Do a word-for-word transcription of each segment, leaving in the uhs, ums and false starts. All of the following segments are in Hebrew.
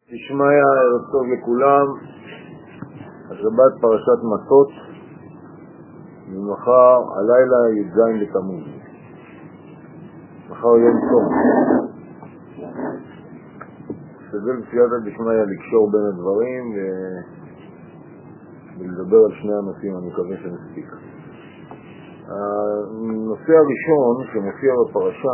תשמעיה, ערב טוב לכולם. השבת פרשת מטות, ומחר הלילה י"ז בתמוז. מחר יום טוב. שתדל בסייעתא דשמיא לקשור בין הדברים ו... ולדבר על שני הנושאים, אני מקווה שנספיק. הנושא הראשון שמופיע בפרשה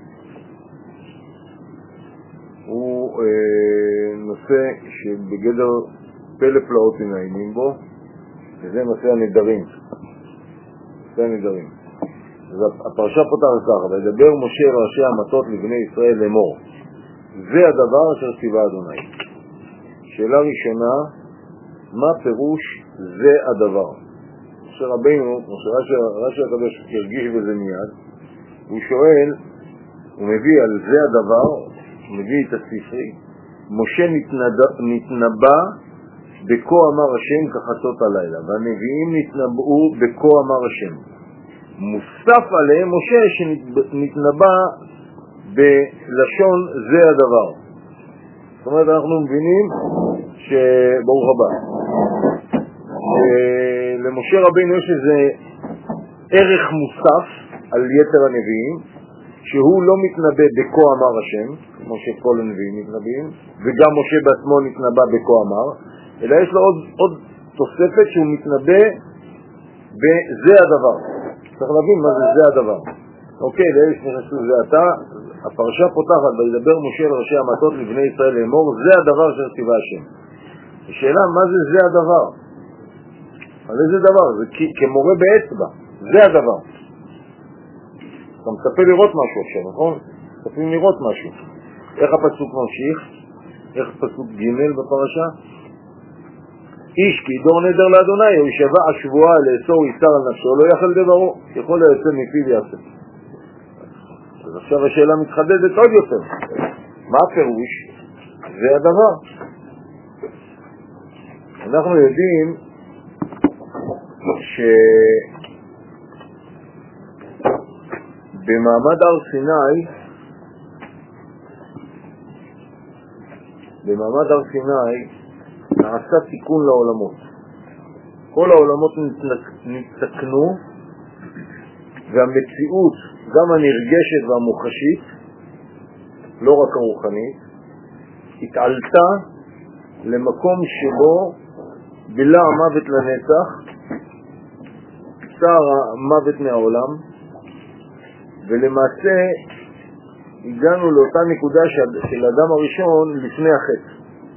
הוא אה, נושא שבגדר פלא פלאות מנהימים בו, וזה נושא הנדרים. נושא הנדרים. אז הפרשה פותחת ככה, וידבר משה ראשי המטות לבני ישראל לאמור, זה הדבר אשר ציווה אדוני. שאלה ראשונה, מה פירוש זה הדבר? משה רבינו, משה רש"י הקדוש הרגיש בזה מיד, הוא שואל, הוא מביא על זה הדבר, הוא מביא את הספרי, משה נתנבא בכה אמר השם כחצות הלילה, והנביאים נתנבאו בכה אמר השם. מוסף עליהם משה שנתנבא בלשון זה הדבר. זאת אומרת, אנחנו מבינים שברוך הבא, למשה רבינו יש איזה ערך מוסף על יתר הנביאים, שהוא לא מתנבא בכה אמר השם, כמו שכל הנביאים מתנבאים, וגם משה בעצמו נתנבא בכה אמר, אלא יש לו עוד, עוד תוספת שהוא מתנבא בזה הדבר. צריך להבין מה זה זה הדבר. אוקיי, לאלה שנכנסו זה אתה, הפרשה פותחת, וידבר משה לראשי המטות לבני ישראל לאמור, זה הדבר של ציווה השם. השאלה, מה זה זה הדבר? על איזה דבר? זה כמורה באצבע, זה הדבר. אתה מצפה לראות משהו עכשיו, נכון? מצפים לראות משהו. איך הפסוק ממשיך? איך פסוק ג' בפרשה? איש כי דור נדר לאדוני, הוא ישבע השבועה לאסור איסר על נפשו, לא יחל דברו, יכול לייצא מפיו יעשה. אז עכשיו השאלה מתחדדת עוד יותר. מה הפירוש? זה הדבר. אנחנו יודעים שבמעמד הר סיני, במעמד הר סיני נעשה תיקון לעולמות. כל העולמות נתקנו, והמציאות, גם הנרגשת והמוחשית, לא רק הרוחנית, התעלתה למקום שבו בילה המוות לנצח, צער המוות מהעולם, ולמעשה הגענו לאותה נקודה של האדם הראשון לפני החטא.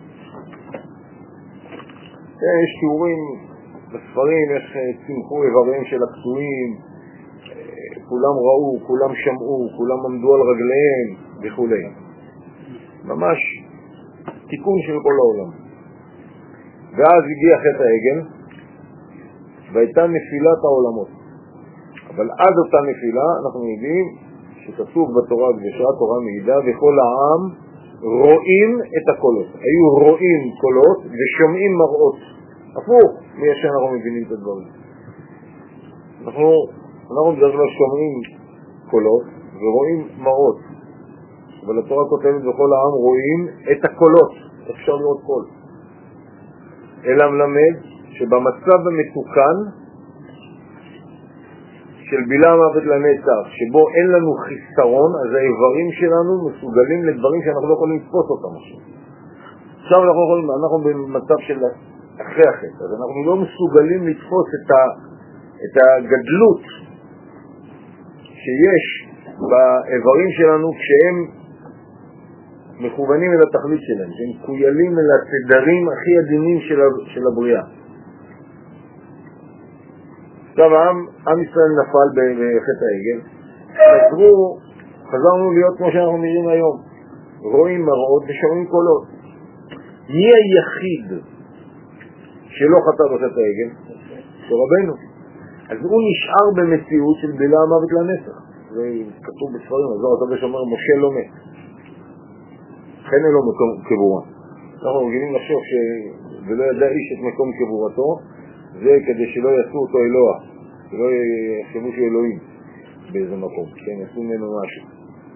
יש תיאורים בספרים, איך צמחו איברים של הקטועים, כולם ראו, כולם שמעו, כולם עמדו על רגליהם וכו'. ממש תיקון של כל העולם. ואז הגיע חטא העגל, והייתה נפילת העולמות. אבל עד אותה נפילה אנחנו יודעים שכתוב בתורה הקדושה, תורה מעידה, וכל העם רואים את הקולות. היו רואים קולות ושומעים מראות. הפוך מי שאנחנו מבינים את הדברים. אנחנו, אנחנו בדרך כלל שומעים קולות ורואים מראות. אבל התורה כותבת וכל העם רואים את הקולות. אפשר לראות קול. אלא מלמד שבמצב המתוקן של בילה המוות לנצח, שבו אין לנו חיסרון, אז האיברים שלנו מסוגלים לדברים שאנחנו לא יכולים לתפוס אותם. עכשיו אנחנו, יכולים, אנחנו במצב של אחרי החטא, אז אנחנו לא מסוגלים לתפוס את, ה, את הגדלות שיש באיברים שלנו כשהם מכוונים אל התכלית שלהם, שהם קוילים אל התדרים הכי עדינים של, של הבריאה. עכשיו העם, עם ישראל נפל בחטא העגל, חזרו, חזרנו להיות כמו שאנחנו נראים היום, רואים מראות ושומעים קולות. מי היחיד שלא חטא בחטא העגל? רבנו. אז הוא נשאר במציאות של בילה המוות לנצח. זה כתוב בספרים, אז הקדוש אומר משה לא מת. לכן אין לו מקום קבורה. אנחנו רגילים לחשוב שלא ידע איש את מקום קבורתו, זה כדי שלא יעשו אותו אלוה, שלא יחשבו שהוא אלוהים באיזה מקום, כן, יעשו ממנו משהו.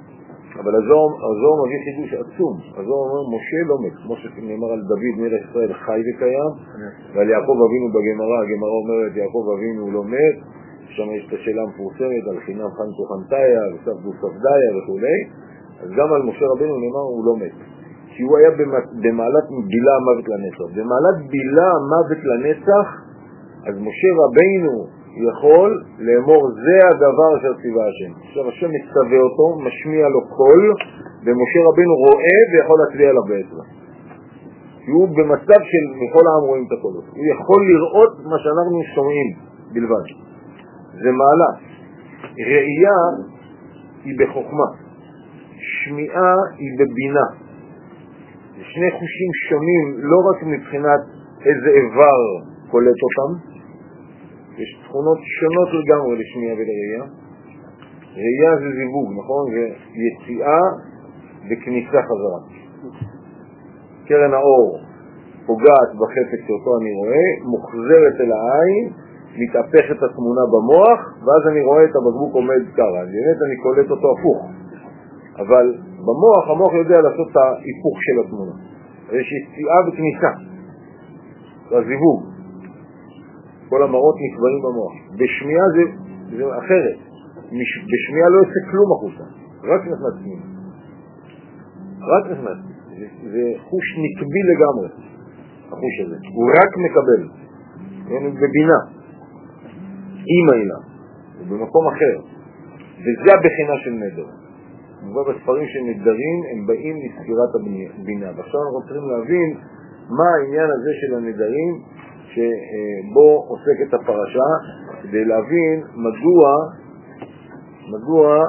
אבל הזוהר מביא חידוש עצום. הזוהר אומר, משה לא מת, כמו שנאמר על דוד מלך ישראל חי וקיים, ועל יעקב אבינו בגמרא, הגמרא אומרת יעקב אבינו לא מת, שם יש את השאלה המפורסמת על חינם חנתו חנתיה וספדו ספדיה וכו'. אז גם על משה רבנו נאמר הוא לא מת, כי הוא היה במעלת בילה המוות לנצח. במעלת בילה המוות לנצח, אז משה רבנו יכול לאמור זה הדבר אשר ציווה השם. עכשיו השם מצווה אותו, משמיע לו קול, ומשה רבנו רואה ויכול להצביע עליו באצבע. כי הוא במצב של כל העם רואים את הקולות. הוא יכול לראות מה שאנחנו שומעים בלבד. זה מעלה. ראייה היא בחוכמה, שמיעה היא בבינה. זה שני חושים שונים, לא רק מבחינת איזה איבר קולט אותם, יש תכונות שונות לגמרי לשמיעה ולראייה. ראייה זה זיווג, נכון? זה יציאה וכניסה חזרה. קרן האור פוגעת בחפץ שאותו אני רואה, מוחזרת אל העין, מתהפכת התמונה במוח, ואז אני רואה את הבקבוק עומד קרה. באמת אני קולט אותו הפוך. אבל במוח, המוח יודע לעשות את ההיפוך של התמונה. יש יציאה וכניסה. זה הזיווג. כל המראות נקבעים במוח. בשמיעה זה, זה אחרת. בשמיעה לא יוצא כלום החוצה. רק נכנס פנימה. רק נכנס. זה, זה חוש נקבי לגמרי. החוש הזה. הוא רק מקבל. הוא בבינה. עם העילה. הוא במקום אחר. וזה הבחינה של נדר. מובא בספרים של נדרים, הם באים לספירת הבינה. ועכשיו אנחנו צריכים להבין מה העניין הזה של הנדרים, שבו עוסקת הפרשה, כדי להבין מדוע מדוע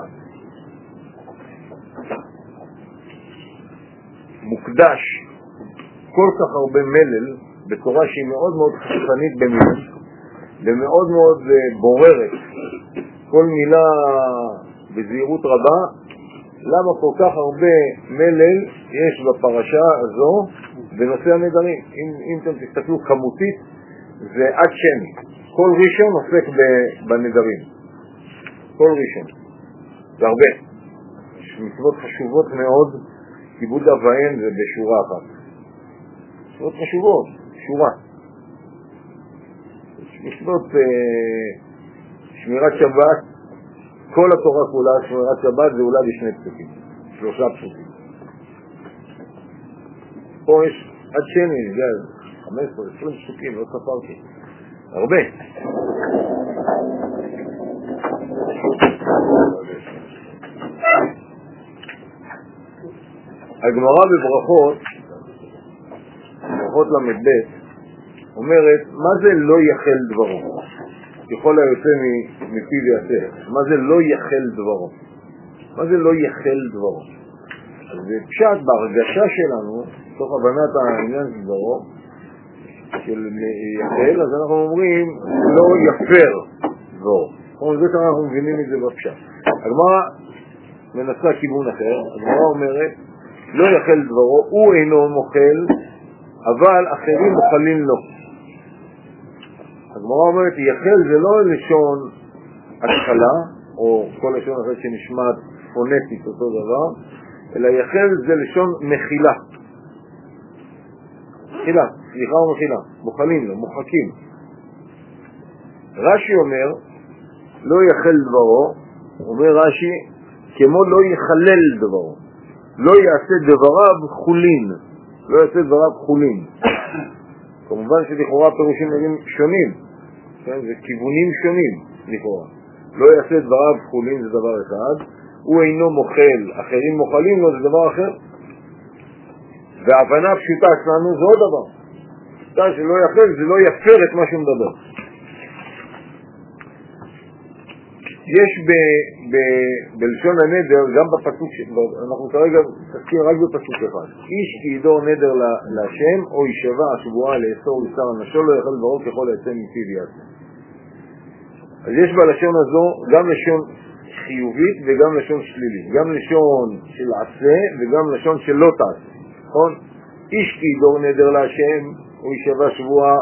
מוקדש כל כך הרבה מלל בתורה שהיא מאוד מאוד חשפנית במילים ומאוד מאוד בוררת כל מילה בזהירות רבה. למה כל כך הרבה מלל יש בפרשה הזו בנושא הנדרים? אם, אם אתם תסתכלו כמותית, זה עד שמי. כל ראשון עוסק בנדרים. כל ראשון. זה הרבה. יש מצוות חשובות מאוד. כיבוד אב ואם זה בשורה אחת. מצוות חשובות, שורה. מצוות אה, שמירת שבת, כל התורה כולה, שמירת שבת זה אולי בשני פסוקים. שלושה פסוקים. פה יש עד שני, זה חמש עשרה, עשרים פסוקים, לא ספרתי. הרבה. הגמרא בברכות, ברכות למד ב', אומרת, מה זה לא יחל דברו? ככל היוצא מפיו יעשה. מה זה לא יחל דברו? מה זה לא יחל דברו? אז זה פשט בהרגשה שלנו, תוך הבנת העניין של דברו, של יחל, אז אנחנו אומרים, לא יפר דברו. כמו זה כמה אנחנו מבינים את זה בפשט. הגמרא מנסה כיוון אחר, הגמרא אומרת, לא יחל דברו, הוא אינו מוכל, אבל אחרים מוכלים לו. הגמרא אומרת, יחל זה לא לשון התחלה, או כל לשון אחרת שנשמעת פונטית אותו דבר, אלא יחל זה לשון מחילה. מחילה, סליחה ומחילה, מוכלים לו, מוחקים. רש"י אומר, לא יחל דברו, אומר רש"י, כמו לא יחלל דברו. לא יעשה דבריו חולין. לא יעשה דבריו חולין. כמובן שלכאורה פירושים שונים. זה כיוונים שונים לכאורה. לא יעשה דבריו חולין זה דבר אחד. הוא אינו מוכל, אחרים מוכלים לו זה דבר אחר. וההבנה הפשוטה שלנו זה עוד דבר. פשוטה שלא יחל זה לא יפר את מה שהוא מדבר. יש ב, ב, בלשון הנדר, גם בפסוק, אנחנו כרגע תזכיר רק בפסוק אחד. איש כי ידור נדר להשם, או ישבע השבועה לאסור לשר אנשו, לא יחל דברו ככל היצא מפיו יעשה. אז יש בלשון הזו גם לשון חיובית וגם לשון שלילית. גם לשון של עשה וגם לשון של לא תעשה. נכון? איש כי ידור נדר להשם, או ישבע שבועה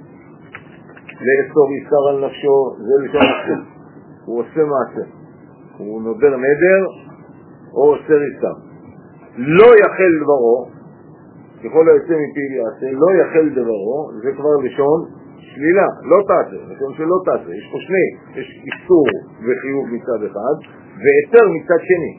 לאסור לשר על נפשו, זה לשון עשה. הוא עושה מעשה. הוא נודר נדר, או סריסה. לא יחל דברו, ככל היוצא מפיו יעשה, לא יחל דברו, זה כבר לשון שלילה, לא תעשה, לשון שלא תעשה. יש פה שני, יש איסור וחיוב מצד אחד, והיתר מצד שני.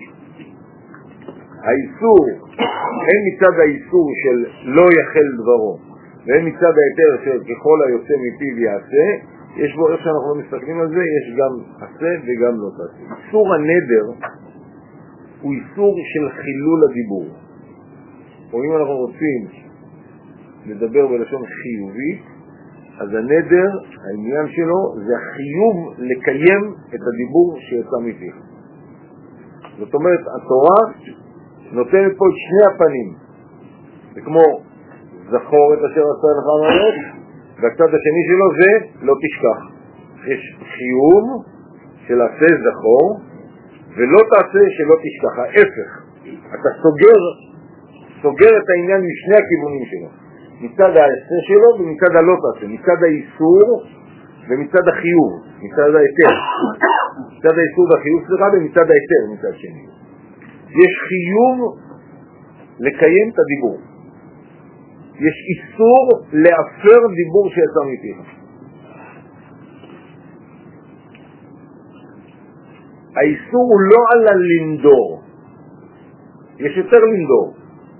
האיסור, אין מצד האיסור של לא יחל דברו, ואין מצד היתר של ככל היוצא מפיו יעשה, יש בו, איך שאנחנו לא מסתכלים על זה, יש גם עשה וגם לא תעשה. איסור הנדר הוא איסור של חילול הדיבור. או אם אנחנו רוצים לדבר בלשון חיובית, אז הנדר, העניין שלו, זה החיוב לקיים את הדיבור שיצא מפיך. זאת אומרת, התורה נותנת פה את שני הפנים. זה כמו זכור את אשר עשה לך המלך, והצד השני שלו זה לא תשכח. יש חיוב של עשה זכור, ולא תעשה שלא תשכח. ההפך, אתה סוגר, סוגר את העניין משני הכיוונים שלו. מצד העשה שלו ומצד הלא תעשה. מצד האיסור ומצד החיוב. מצד ההיתר. מצד האיסור והחיוב סליחה ומצד ההיתר מצד שני. יש חיוב לקיים את הדיבור. יש איסור לאפר דיבור שיצא מפיך. האיסור הוא לא על הלינדור. יש יותר לינדור.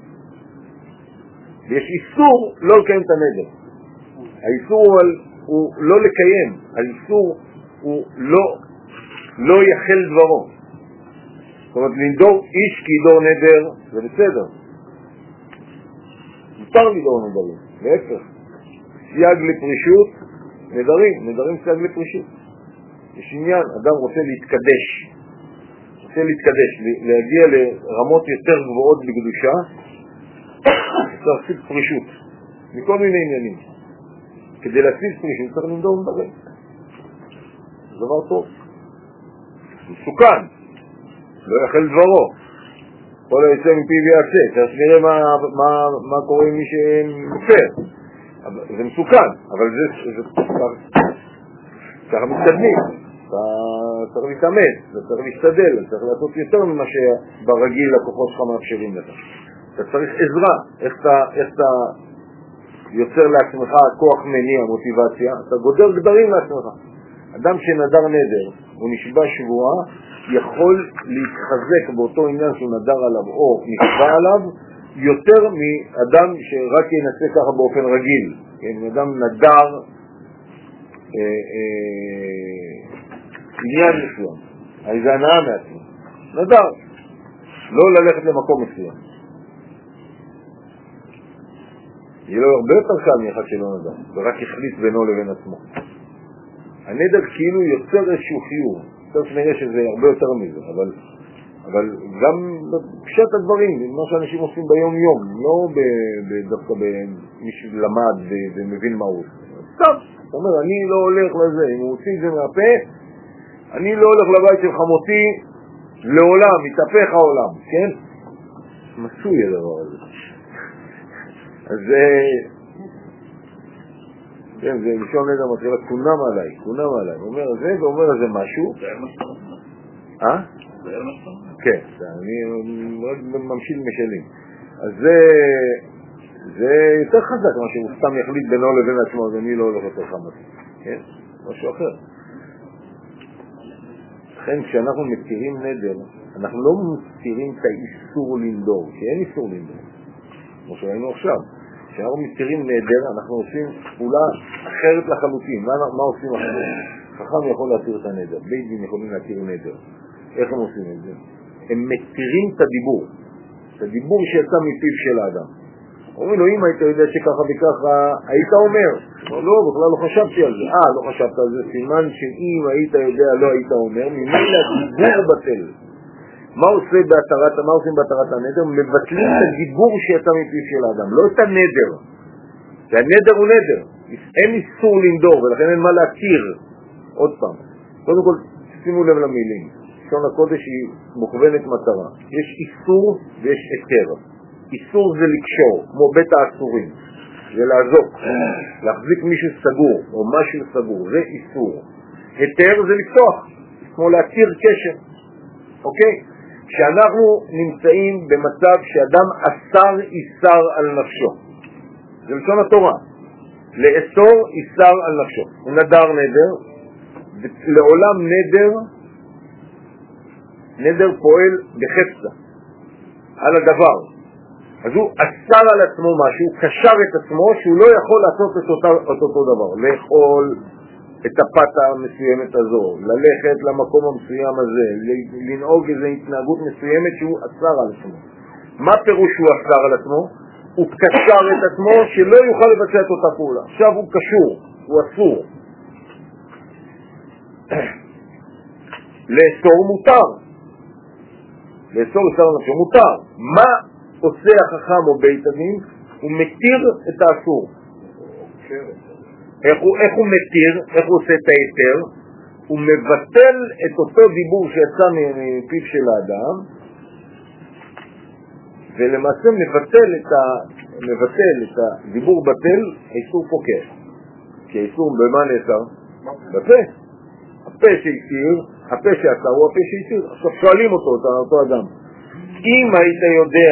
ויש איסור לא לקיים את הנדר. האיסור הוא, על, הוא לא לקיים. האיסור הוא לא, לא יחל דברו. זאת אומרת, לינדור איש כידור נדר, זה בסדר. מותר לדור נדרים, להפך. סייג לפרישות, נדרים, נדרים סייג לפרישות. יש עניין, אדם רוצה להתקדש, רוצה להתקדש, להגיע לרמות יותר גבוהות בקדושה, צריך להשיג פרישות, מכל מיני עניינים. כדי להשיג פרישות צריך לנדור נדרים. זה דבר טוב. מסוכן, לא יחל דברו. כל היצא מפיו יעשה, צריך נראה מה, מה, מה קורה עם מי שמפר. זה מסוכן, אבל זה, זה ככה מתקדמים. אתה צריך להתאמץ, אתה צריך להשתדל, אתה צריך לעשות יותר ממה שברגיל לקוחות שלך מאפשרים לך. אתה צריך עזרה, איך אתה, איך אתה יוצר לעצמך כוח מניע, מוטיבציה, אתה גודר גדרים לעצמך. אדם שנדר נדר, הוא נשבע שבועה, יכול להתחזק באותו עניין שהוא נדר עליו או נשבע עליו, יותר מאדם שרק ינסה ככה באופן רגיל. כן, אדם נדר אה, אה, עניין מסוים, איזה הנאה מעצמו. נדר, לא ללכת למקום מסוים. יהיה לו הרבה יותר קל מאחד שלא נדר, ורק החליט בינו לבין עצמו. הנדר כאילו יוצר איזשהו חיוב. טוב שנראה שזה הרבה יותר מזה, אבל, אבל גם פשט הדברים, מה שאנשים עושים ביום יום, לא דווקא במי שלמד ומבין מה הוא. טוב, זאת אומרת, אני לא הולך לזה, אם הוא הוציא את זה מהפה, אני לא הולך לבית של חמותי לעולם, מתהפך העולם, כן? מסוי הדבר הזה. אז זה... כן, זה ראשון נדר מתחילה, כונם עליי, כונם עליי. הוא אומר זה ואומר איזה משהו. זה היה משהו. אה? זה היה משהו. כן, אני מאוד ממשיל משלים. אז זה, זה יותר חזק, מה שהוא סתם יחליט בינו לבין עצמו, אז אני לא הולך יותר חמתי. כן? משהו אחר. לכן, כשאנחנו מכירים נדר, אנחנו לא מכירים את האיסור לנדור, כי אין איסור לנדור. כמו שראינו עכשיו. כשאנחנו מכירים נדר, אנחנו עושים פעולה אחרת לחלוטין. מה, מה עושים אחרת? חכם יכול להתיר את הנדר, בית דין יכולים להתיר נדר. איך הם עושים את זה? הם מתירים את הדיבור, את הדיבור שיצא מפיו של האדם. אומרים לו, אם היית יודע שככה וככה, היית אומר. לא, בכלל לא חשבתי על זה. אה, לא חשבת על זה, סימן שאם היית יודע, לא היית אומר, ממילא הדיבור בטל. מה עושה בהתרת, מה עושים בהתרת הנדר? מבטלים את הדיבור שיצא מפיו של האדם, לא את הנדר. כי הנדר הוא נדר. אין איסור לנדור, ולכן אין מה להתיר. עוד פעם. קודם כל, שימו לב למילים. לשון הקודש היא מוכוונת מטרה. יש איסור ויש היתר. איסור זה לקשור, כמו בית האסורים. זה לעזוק, להחזיק מישהו סגור, או משהו סגור. זה איסור. היתר זה לפתוח, כמו להתיר קשר. אוקיי? שאנחנו נמצאים במצב שאדם אסר איסר על נפשו. זה לשון התורה. לאסור איסר על נפשו. הוא נדר נדר, לעולם נדר, נדר פועל בחפצה, על הדבר. אז הוא אסר על עצמו משהו, הוא קשר את עצמו שהוא לא יכול לעשות את אותו, את אותו דבר. לאכול את הפתה המסוימת הזו, ללכת למקום המסוים הזה, לנהוג איזו התנהגות מסוימת שהוא אסר על עצמו. מה פירוש שהוא אסר על עצמו? הוא קשר את עצמו שלא יוכל לבצע את אותה פעולה. עכשיו הוא קשור, הוא אסור. לאסור מותר. לאסור איסר נפשו מותר. מה עושה החכם או בית הדין? הוא מתיר את האסור. איך הוא, איך הוא מתיר? איך הוא עושה את היתר? הוא מבטל את אותו דיבור שיצא מפיו של האדם, ולמעשה מבטל את, ה... מבטל את הדיבור בטל, האיסור פוקר. כי האיסור במה נאסר? בפה. הפה שהתיר, הפה שעצר הוא הפה שהתיר. עכשיו שואלים אותו, אותו אדם, אם היית יודע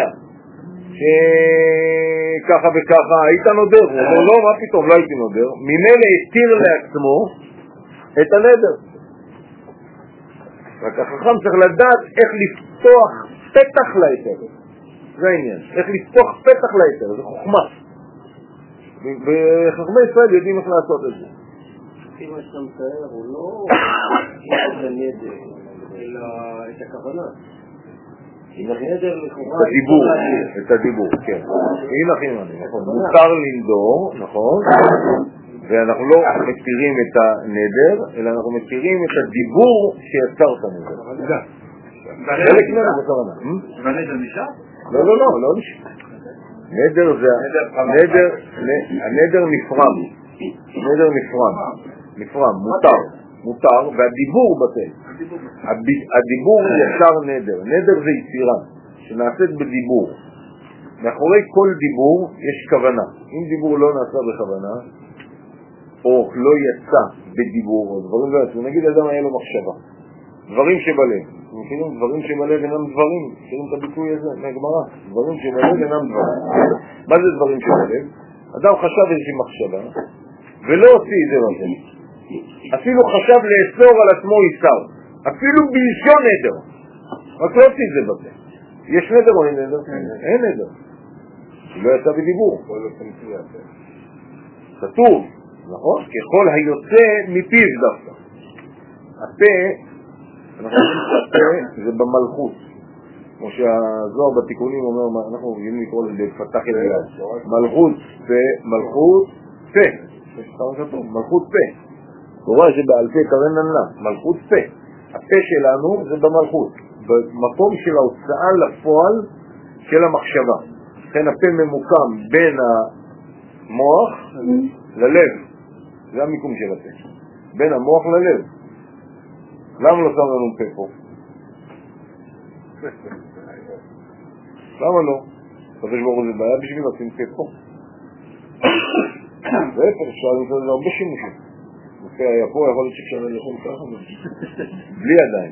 שככה וככה היית נודר, הוא אומר לא, מה פתאום, לא הייתי נודר, ממילא התיר לעצמו את הנדר. רק החכם צריך לדעת איך לפתוח פתח ליתר. זה העניין, איך לפתוח פתח ליתר, זה חוכמה. וחכמי ישראל יודעים איך לעשות את זה. לפי מה שאתה מתאר הוא לא את הנדר, אלא את הכוונה. את הדיבור, את הדיבור, כן. הנה חימני, נכון. מותר לנדור, נכון, ואנחנו לא מתירים את הנדר, אלא אנחנו מתירים את הדיבור שיצר את הנדר. חלק מהם בכוונה. והנדר נשאר? לא, לא, לא, לא נשאר. נדר זה, הנדר נפרם. נדר נפרם. נפרם, מותר. מותר, והדיבור בטל. הדיבור ישר נדר. נדר זה יצירה שנעשית בדיבור. מאחורי כל דיבור יש כוונה. אם דיבור לא נעשה בכוונה, או לא יצא בדיבור, או דברים לא יצאו, נגיד אדם היה לו מחשבה. דברים שבלב. אתם מכירים? דברים שבלב אינם דברים. מכירים את הביטוי הזה מהגמרא? דברים שבלב אינם דברים. מה זה דברים שבלב? אדם חשב איזושהי מחשבה, ולא הוציא את זה לזה. אפילו חשב לאסור על עצמו איסר. אפילו בלשון נדר. רק לא הוציא את זה בזה. יש נדר או אין נדר? אין נדר. לא יצא בדיבור. כתוב, נכון? ככל היוצא מפיו דווקא. הפה, אנחנו יודעים שהפה זה במלכות. כמו שהזוהר בתיקונים אומר, אנחנו יודעים לקרוא לזה בפתח ידיעה. מלכות פה, מלכות פה. מלכות פה. תורה שבעל פה קרן נמלה, מלכות פה. הפה שלנו זה במלכות. במקום של ההוצאה לפועל של המחשבה. לכן הפה ממוקם בין המוח ללב. זה המיקום של הפה. בין המוח ללב. למה לא שם לנו פה פה? למה לא? חדש ברור זה בעיה בשביל לשים פה פה. זה אפשר, אפשר למצוא לזה הרבה שימושים. פה היה פה, יכול להיות שכשאני ללכם ככה בלי עדיין.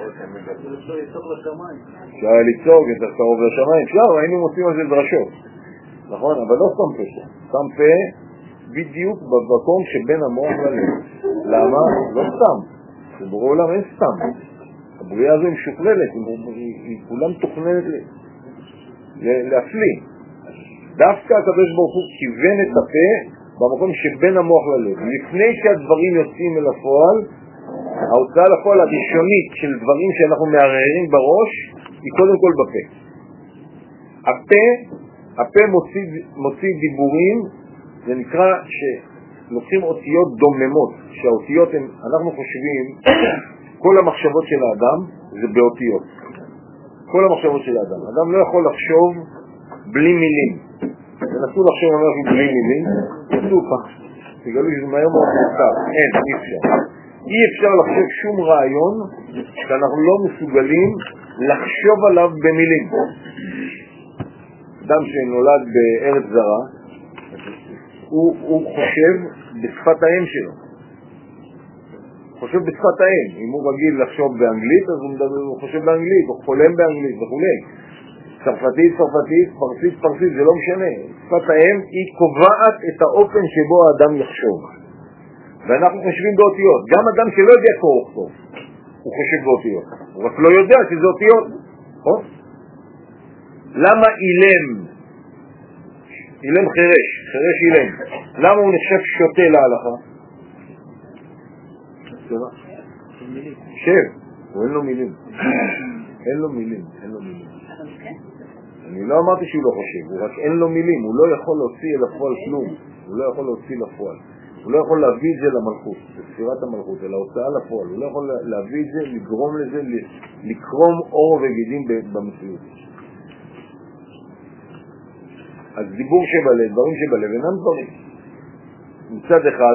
אפשר ליצור את הקרוב לשמיים. אפשר, היינו מוצאים על זה דרשות. נכון? אבל לא שם פה פה. שם פה בדיוק במקום שבין המוח ללב. למה? לא סתם. בבורא עולם אין סתם. הבריאה הזו היא משוכללת, היא כולם תוכננת להפליא. דווקא הקדוש ברוך הוא כיוון את הפה במקום שבין המוח ללב. לפני שהדברים יוצאים אל הפועל, ההוצאה לפועל הראשונית של דברים שאנחנו מערערים בראש היא קודם כל בפה. הפה, הפה מוציא, מוציא דיבורים, זה נקרא שלוקחים אותיות דוממות, שהאותיות הן, אנחנו חושבים, כל המחשבות של האדם זה באותיות. כל המחשבות של האדם. האדם לא יכול לחשוב בלי מילים. ונסו לחשוב אנחנו בלי מילים, נסו פעם. תגלו שזה מהר מאוד מורכב. אין, אי אפשר. אי אפשר לחשוב שום רעיון שאנחנו לא מסוגלים לחשוב עליו במילים. אדם שנולד בארץ זרה, הוא, הוא חושב בשפת האם שלו. חושב בשפת האם. אם הוא רגיל לחשוב באנגלית, אז הוא, מדבר, הוא חושב באנגלית, הוא חולם באנגלית וכו'. צרפתית, צרפתית, פרסית, פרסית, זה לא משנה. שפת האם היא קובעת את האופן שבו האדם יחשוב. ואנחנו חושבים באותיות. גם אדם שלא יודע קרוא וכתוב, הוא חושב באותיות. הוא רק לא יודע שזה אותיות. נכון? למה אילם? אילם חרש, חרש אילם. למה הוא נחשב שוטה להלכה? שב, הוא אין לו מילים. אין לו מילים, אין לו מילים. אני לא אמרתי שהוא לא חושב, הוא רק אין לו מילים, הוא לא יכול להוציא אל הפועל כלום. הוא לא יכול להוציא לפועל. הוא לא יכול להביא את זה למלכות, לספירת המלכות, אלא הוצאה לפועל. הוא לא יכול להביא את זה, לגרום לזה, לקרום אור וגידים במציאות. אז דיבור שבלב, דברים שבלב, אינם דברים. מצד אחד,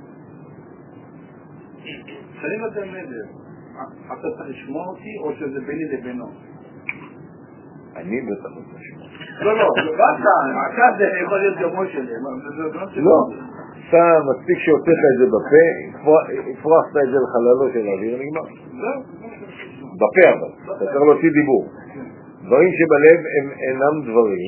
שנים אתם נדר, אתה צריך לשמוע אותי או שזה ביני לבינו? אני בטח לא תשמע. לא, לא, אתה, אתה זה יכול להיות גמול שלי. לא, אתה מספיק שהוצאת את זה בפה, הפרחת את זה לחללו של האוויר, נגמר. בפה אבל, אתה צריך להוציא דיבור. דברים שבלב הם אינם דברים,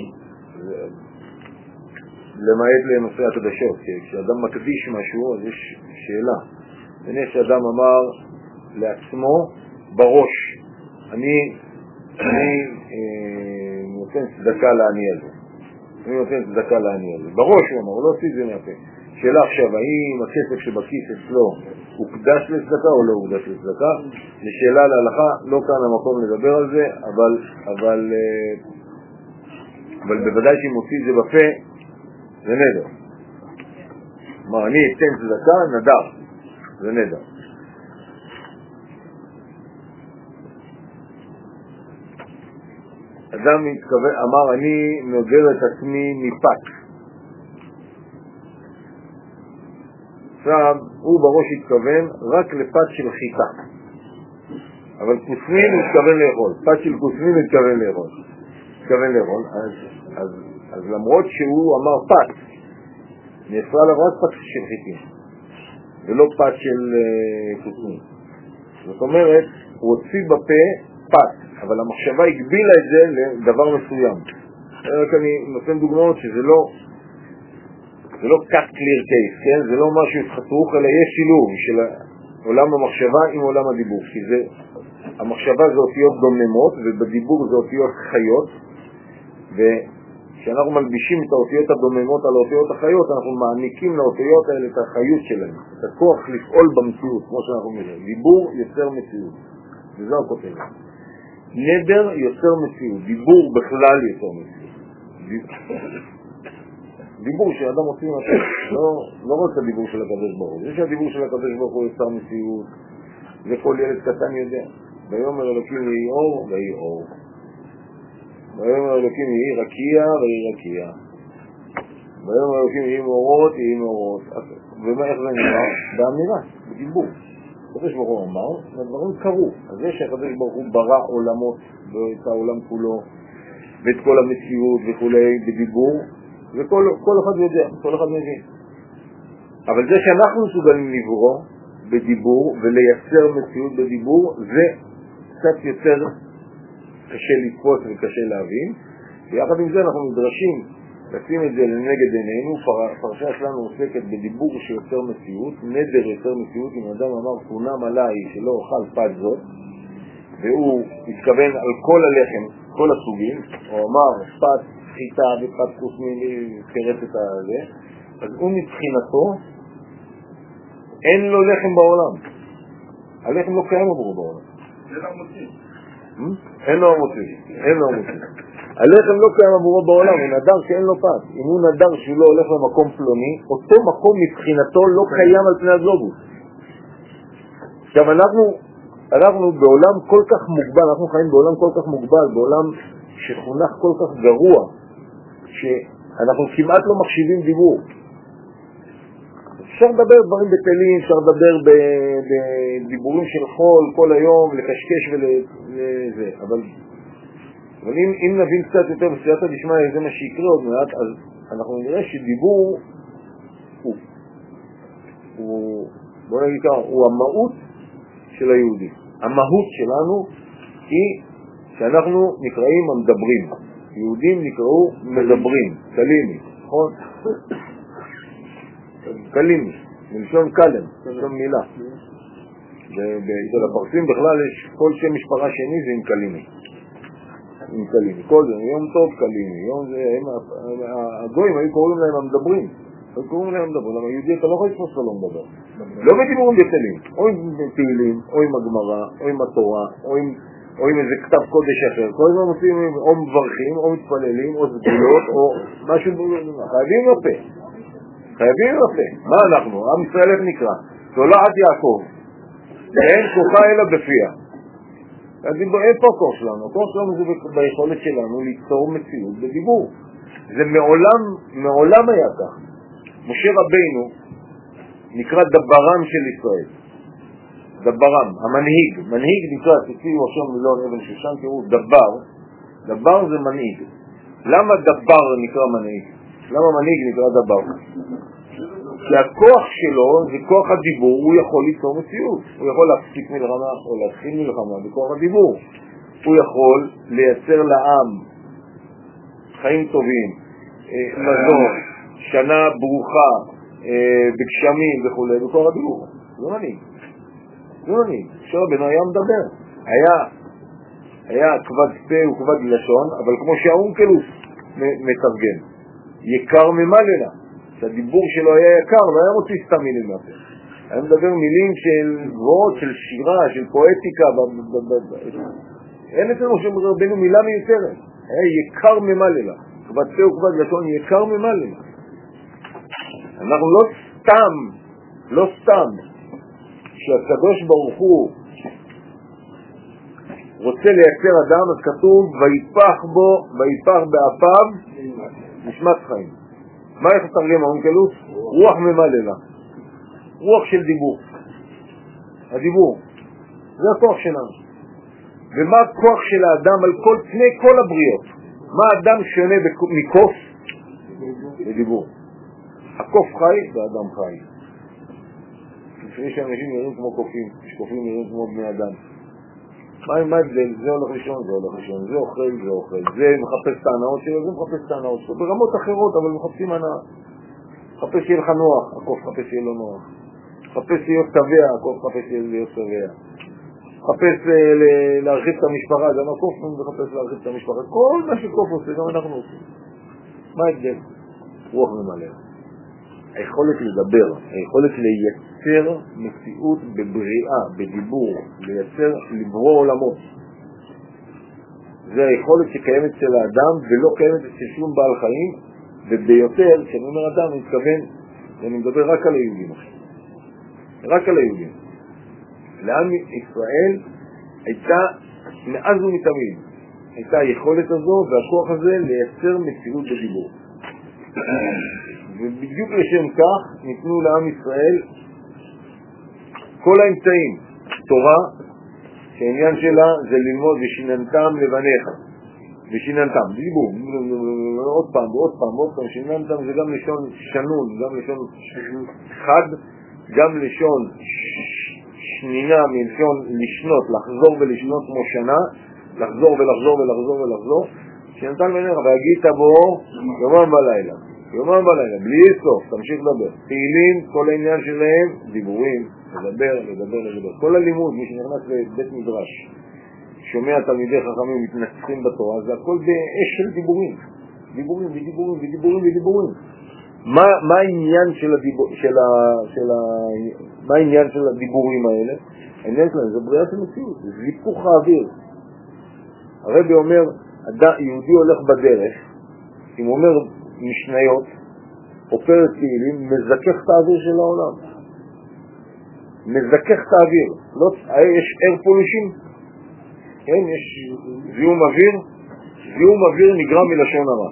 למעט לנושא הקדשות, כשאדם מקדיש משהו, אז יש שאלה. הנה שאדם אמר לעצמו בראש, אני, אני אה, נותן צדקה לעני הזה. אני נותן צדקה לעני הזה. בראש הוא אמר, הוא לא עושה את זה מהפה. שאלה עכשיו, האם הכסף שבכיס אצלו הוא קדש לצדקה או לא קדש לצדקה? זו שאלה להלכה, לא כאן המקום לדבר על זה, אבל, אבל, אה, אבל בוודאי שאם מוציא את זה בפה, זה נדר. מה, אני אתן צדקה, נדר. זה נדר. אדם מתכוון, אמר, אני נודר את עצמי מפת. עכשיו, הוא בראש התכוון רק לפת של חיטה. אבל כוסמין הוא התכוון לאכול. פת של כוסמין הוא התכוון לאכול. התכוון לאכול. אז, אז, אז למרות שהוא אמר פת, נאסרה לו רק פת של חיטים. ולא פת של כוסמין. זאת אומרת, הוא הוציא בפה פת, אבל המחשבה הגבילה את זה לדבר מסוים. רק אני נותן דוגמאות שזה לא, זה לא cut clear case, כן? זה לא משהו חתוך, אלא יש שילוב של עולם המחשבה עם עולם הדיבור. כי זה, המחשבה זה אותיות דוממות, ובדיבור זה אותיות חיות, וכשאנחנו מלבישים את האותיות הדוממות על האותיות החיות, אנחנו מעניקים לאותיות האלה את החיות שלהם, את הכוח לפעול במציאות, כמו שאנחנו מראים. דיבור יוצר מציאות, וזו הכותרת. נדר יוצר מציאות, דיבור בכלל יוצר מציאות. דיבור שאדם עושים משהו, לא, לא רק הדיבור של הקדוש ברוך הוא. זה שהדיבור של הקדוש ברוך הוא יוצר מציאות, זה כל ילד קטן יודע. ויאמר אלוקים יהי אור, ויהי אור. ויאמר אלוקים יהי רקיע, ויהי רקיע. ויאמר אלוקים יהי מאורות, יהי מאורות. ומה איך זה נראה? באמירה, בדיבור. הקדוש ברוך הוא אמר, והדברים קרו. אז זה שהקדוש ברוך הוא ברא עולמות, ואת העולם כולו, ואת כל המציאות וכולי, בדיבור, וכל כל אחד יודע, כל אחד מבין. אבל זה שאנחנו מסוגלים לברוא בדיבור ולייצר מציאות בדיבור, זה קצת יותר קשה לתפוס וקשה להבין. ויחד עם זה אנחנו נדרשים לשים את זה לנגד עינינו. הפרשה שלנו עוסקת בדיבור שיוצר מציאות, נדר יוצר מציאות. אם אדם אמר פונם עליי שלא אוכל פת זאת, והוא התכוון על כל הלחם, כל הסוגים, הוא אמר פת חיטה ופת כוסמין, קראת את הזה, אז הוא מבחינתו אין לו לחם בעולם. הלחם לא קיים עבורו בעולם. זה לא מוציא. אין לו מוציא, אין לו מוציא. הלחם לא קיים עבורו בעולם, הוא נדר שאין לו פת. אם הוא נדר שהוא לא הולך למקום פלוני, אותו מקום מבחינתו לא קיים על פני הגלובוס. עכשיו אנחנו, אנחנו בעולם כל כך מוגבל, אנחנו חיים בעולם כל כך מוגבל, בעולם שחונך כל כך גרוע, שאנחנו כמעט לא מחשיבים דיבור. אפשר לדבר דברים בטלים, אפשר לדבר בדיבורים של חול כל היום, לקשקש ולזה, אבל, אבל אם, אם נבין קצת יותר בסייעתא דשמיא, זה מה שיקרה עוד מעט, אז אנחנו נראה שדיבור הוא, הוא בוא נגיד כמה, הוא המהות של היהודי. המהות שלנו היא שאנחנו נקראים המדברים. יהודים נקראו מדברים, קלימי, נכון? קלימי, מלשון קלם, מלשון מילה. ואצל הפרסים בכלל יש כל שם משפחה שני זה עם קלימי. עם קלימי. כל זה, יום טוב קלימי, יום זה, הם, הגויים היו קוראים להם המדברים. היו קוראים להם המדברים, למה יהודי אתה לא יכול לתפוס לו מדבר. לא בדיבורים בטלים, או עם תהילים, או עם הגמרא, או עם התורה, או עם... או עם איזה כתב קודש אחר, כל הזמן עושים או מברכים, או מתפללים, או סגולות, או משהו, חייבים לפה, חייבים לפה. מה אנחנו? עם ישראל איך נקרא? תולעת יעקב, אין כוחה אלא בפיה. איפה הכוח שלנו? הכוח שלנו זה ביכולת שלנו ליצור מציאות בדיבור. זה מעולם, מעולם היה כך. משה רבינו נקרא דברם של ישראל. דברם, המנהיג, מנהיג נקרא, תציעו עכשיו מילון אבן שושן, תראו, דבר, דבר זה מנהיג. למה דבר נקרא מנהיג? למה מנהיג נקרא דבר? כי הכוח שלו זה כוח הדיבור, הוא יכול ליצור מציאות, הוא יכול להפסיק מלחמה או להתחיל מלחמה בכוח הדיבור, הוא יכול לייצר לעם חיים טובים, מזון, שנה ברוכה, בגשמים וכו', בכוח הדיבור, זה מנהיג. לא אני, שרבנו היה מדבר, היה, היה כבד פה וכבד לשון, אבל כמו שהאונקלוס מתרגם, יקר ממללה, שהדיבור שלו היה יקר, לא היה מוציא סתם מילים מהפה, היה מדבר מילים של גבוהות, של שירה, של פואטיקה, אין אצלנו שרבנו מילה מיותרת, היה יקר ממללה, כבד פה וכבד לשון, יקר ממללה. אנחנו לא סתם, לא סתם, שהקדוש ברוך הוא רוצה לייצר אדם, אז כתוב ויפח בו, ויפח באפיו נשמת חיים. מה איך תרגם האונקלוס? רוח ממללה, רוח של דיבור. הדיבור זה הכוח שלנו. ומה הכוח של האדם על כל פני כל הבריות? מה האדם שונה מקוף? בדיבור. הקוף חי והאדם חי. יש אנשים נראים כמו קופים, יש קופים נראים כמו בני אדם. מה ההבדל? זה הולך לישון, זה הולך לישון, זה אוכל, זה אוכל, זה מחפש את ההנאות שלו, זה מחפש את ההנאות שלו, ברמות אחרות, אבל מחפשים הנאה. מחפש שיהיה לך נוח, הקוף מחפש שיהיה לו נוח. מחפש להיות טבע, הקוף מחפש להיות טבע. מחפש להרחיב את המשפחה, גם הקוף מחפש להרחיב את המשפחה. כל מה שקוף עושה, גם אנחנו עושים. מה ההבדל? רוח ממלא. היכולת לדבר, היכולת לייצר מציאות בבריאה, בדיבור, לייצר, לברוא עולמות. זה היכולת שקיימת אצל האדם ולא קיימת אצל שום בעל חיים, וביותר, כשאני אומר אדם, אני מתכוון, אני מדבר רק על היהודים עכשיו. רק על היהודים. לעם ישראל הייתה, מאז ומתמיד, הייתה היכולת הזו והכוח הזה לייצר מציאות בדיבור. ובדיוק לשם כך ניתנו לעם ישראל כל האמצעים. תורה, שהעניין שלה זה ללמוד ושיננתם לבניך. ושיננתם, דיבור, עוד פעם ועוד פעם ועוד פעם, שיננתם זה גם לשון שנון, גם לשון חד, גם לשון שנינה, מלשון לשנות, לחזור ולשנות כמו שנה, לחזור ולחזור ולחזור ולחזור, שיננתם לבניך, והגית בו יומם בלילה. יומם בלילה, בלי סוף, תמשיך לדבר. תהילים, כל העניין שלהם, דיבורים, לדבר, לדבר, לדבר. כל הלימוד, מי שנכנס לבית מדרש, שומע תלמידי חכמים מתנצחים בתורה, זה הכל באש של דיבורים. דיבורים ודיבורים ודיבורים ודיבורים. מה, מה העניין של הדיבור, של ה, של ה, מה העניין של הדיבורים האלה? העניין שלהם זה בריאת המציאות, זה זיפוך האוויר. הרבי אומר, יהודי הולך בדרך, אם הוא אומר משניות, עופרת תהילים, מזכך את האוויר של העולם. מזכך את האוויר. לא, יש air pollution, כן, יש זיהום אוויר, זיהום אוויר נגרם מלשון הרע.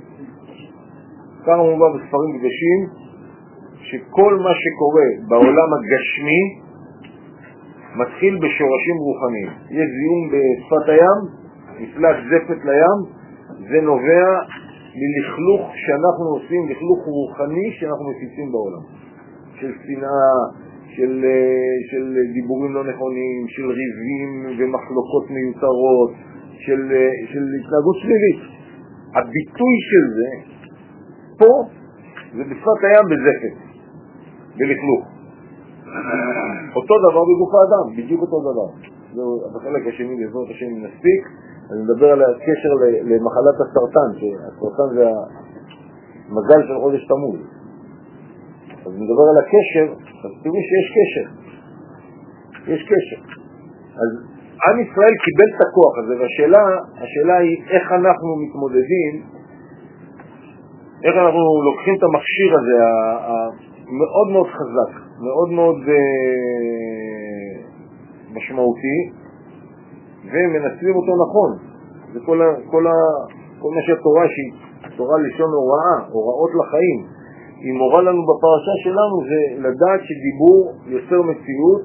כאן מובא בספרים קדושים, שכל מה שקורה בעולם הגשמי, מתחיל בשורשים רוחניים. יש זיהום בשפת הים, נפלט זפת לים, זה נובע מלכלוך שאנחנו עושים, לכלוך רוחני שאנחנו מפיצים בעולם. של שנאה, של, של דיבורים לא נכונים, של ריבים ומחלוקות מיותרות, של, של התנהגות שלילית. הביטוי של זה פה זה בשפת הים בזפת, בלכלוך. אותו דבר בגוף האדם, בדיוק אותו דבר. זהו, בחלק השני, בעזרת השם נספיק, אני מדבר על הקשר למחלת הסרטן, שהסרטן זה המזל של חודש תמוז. אז נדבר על הקשר, אז תראו שיש קשר. יש קשר. אז עם ישראל קיבל את הכוח הזה, והשאלה, השאלה היא איך אנחנו מתמודדים, איך אנחנו לוקחים את המכשיר הזה, המאוד מאוד חזק, מאוד מאוד משמעותי, ומנצלים אותו נכון. זה כל, ה, כל, ה, כל מה שהתורה שהיא תורה לשון הוראה, הוראות לחיים, היא מורה לנו בפרשה שלנו, זה לדעת שדיבור יוצר מציאות,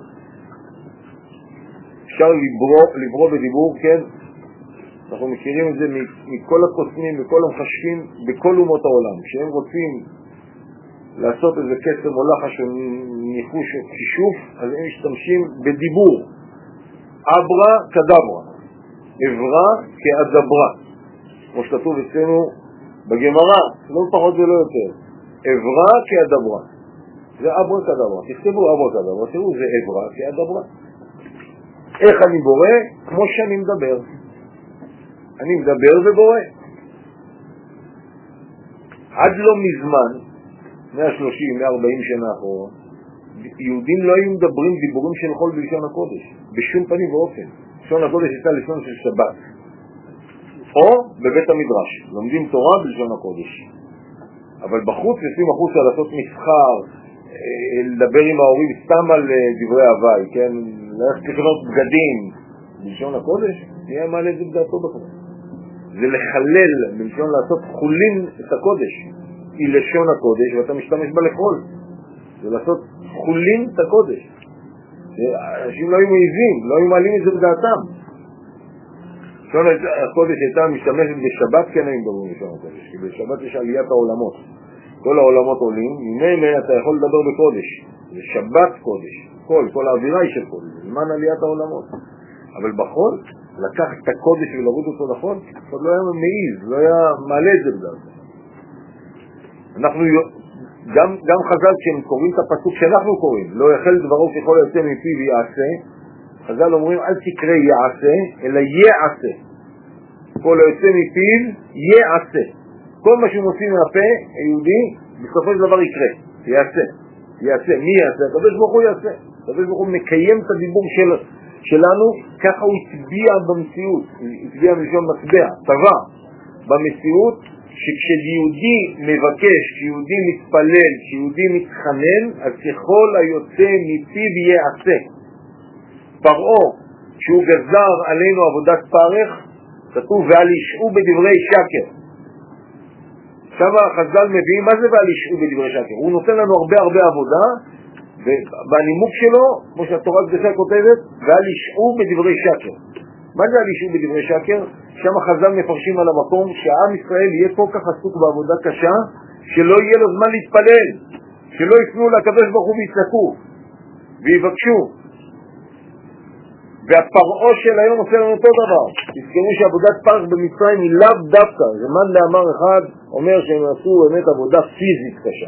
אפשר לברוא, לברוא בדיבור, כן? אנחנו מכירים את זה מכל הקוסמים, מכל המחשבים, בכל אומות העולם. כשהם רוצים לעשות איזה קסם או לחש או ניחוש או חישוף, אז הם משתמשים בדיבור. אברה כדברה, עברה כאדברה, כמו שכתוב אצלנו בגמרא, לא פחות ולא יותר. עברה כאדברה, זה אברה כדברה. תכתבו אברה כדברה, תראו, זה עברה כאדברה. איך אני בורא? כמו שאני מדבר. אני מדבר ובורא. עד לא מזמן, מאה שלושים, מאה ארבעים שנה אחורה, יהודים לא היו מדברים דיבורים של חול בלשון הקודש, בשום פנים ואופן. לשון הקודש הייתה לשון של שבת. או בבית המדרש, לומדים תורה בלשון הקודש. אבל בחוץ יוצאים החוצה לעשות מסחר, לדבר עם ההורים סתם על דברי הוואי, כן? ללכת לקנות בגדים בלשון הקודש, נהיה מעלה את זה בדעתו בכלל. זה לחלל, בלשון לעשות חולין את הקודש. היא לשון הקודש ואתה משתמש בה לכל. זה לעשות חולין את הקודש. אנשים לא היו מעיזים, לא היו מעלים את זה בדעתם. לשון הקודש הייתה משתמשת בשבת, כן היו מדברים לשון הקודש, כי בשבת יש עליית העולמות. כל העולמות עולים, ממילא אתה יכול לדבר בקודש. זה שבת קודש. כל, כל האווירה היא של קודש. זה זמן עליית העולמות. אבל בחול, לקחת את הקודש ולהוריד אותו נכון, עוד לא היה מעיז, לא היה מעלה את זה בדעת. אנחנו, גם, גם חז"ל כשהם קוראים את הפסוק שאנחנו קוראים, לא יחל דברו ככל היוצא מפיו יעשה, חז"ל אומרים אל תקרא יעשה, אלא יעשה. כל היוצא מפיו יעשה. כל מה שהוא מוציא מהפה, היהודי, בסופו של דבר יקרה, יעשה. יעשה. מי יעשה? הקדוש ברוך הוא יעשה. הקדוש ברוך הוא מקיים את הדיבור של, שלנו, ככה הוא הצביע במציאות, הצביע מלשון מצביע, טבע, במציאות, שכשיהודי מבקש, כשיהודי מתפלל, כשיהודי מתחנן, אז ככל היוצא מפיו יעשה. פרעה, שהוא גזר עלינו עבודת פרך, כתוב ועל ישעו בדברי שקר. עכשיו החז"ל מביאים מה זה ועל ישעו בדברי שקר. הוא נותן לנו הרבה הרבה עבודה, ובנימוק שלו, כמו שהתורה הקדושה כותבת, ועל ישעו בדברי שקר. מה זה על ישעו בדברי שקר? שם החז"ל מפרשים על המקום שהעם ישראל יהיה כל כך עסוק בעבודה קשה, שלא יהיה לו זמן להתפלל, שלא יפנו לקדוש ברוך הוא ויצעקו ויבקשו. והפרעה של היום עושה לנו אותו דבר. תזכרו שעבודת פרך במצרים היא לאו דווקא. זה מן לאמר אחד אומר שהם עשו באמת עבודה פיזית קשה.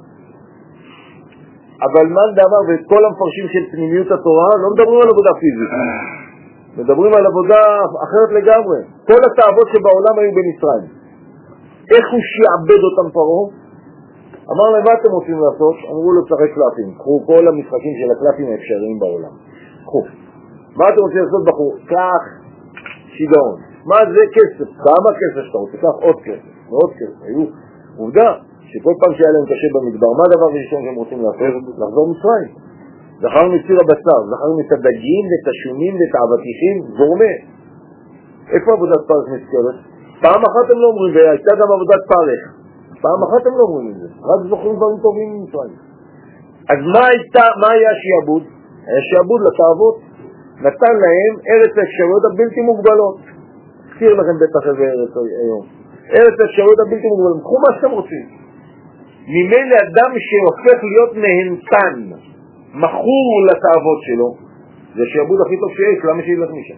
אבל מן לאמר וכל המפרשים של פנימיות התורה לא מדברים על עבודה פיזית. מדברים על עבודה אחרת לגמרי. כל התאוות שבעולם היו במצרים. איך הוא שיעבד אותם פרעה? אמר להם, מה אתם רוצים לעשות? אמרו לו, צריך קלפים. קחו כל המשחקים של הקלפים האפשריים בעולם. קחו. מה אתם רוצים לעשות בחור? קח שיגעון. מה זה כסף? כמה כסף שאתה רוצה? קח עוד כסף, ועוד כסף. היו עובדה שכל פעם שהיה להם קשה במדבר, מה הדבר ראשון שהם רוצים לעשות? לחזור מצרים. זכרנו את סיר הבשר, זכרנו את הדגים ואת השונים ואת האבטיחים, גורמה. איפה עבודת פרך נזכרת? פעם אחת הם לא אומרים, והייתה גם עבודת פרך. פעם אחת הם לא אומרים את זה. רק זוכרים דברים טובים ממצרים. אז מה הייתה, מה היה שיעבוד? היה שיעבוד לתאוות. נתן להם ארץ האפשרויות הבלתי מוגבלות. תזכיר לכם בטח איזה ארץ היום. ארץ האפשרויות הבלתי מוגבלות. קחו מה שאתם רוצים. ממילא אדם שהופך להיות מהנתן, מכור לתאוות שלו, זה שיעבוד הכי טוב שיש, למה שילך משם?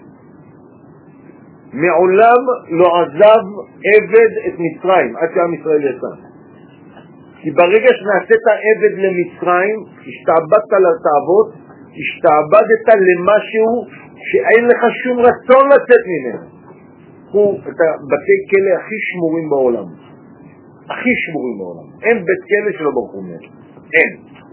מעולם לא עזב עבד את מצרים עד שעם ישראל יצא. כי ברגע שנעשית עבד למצרים, השתעבדת לתאוות, השתעבדת למשהו שאין לך שום רצון לצאת ממנו. הוא את הבתי כלא הכי שמורים בעולם. הכי שמורים בעולם. אין בית כלא שלא ברחו ממנו. אין.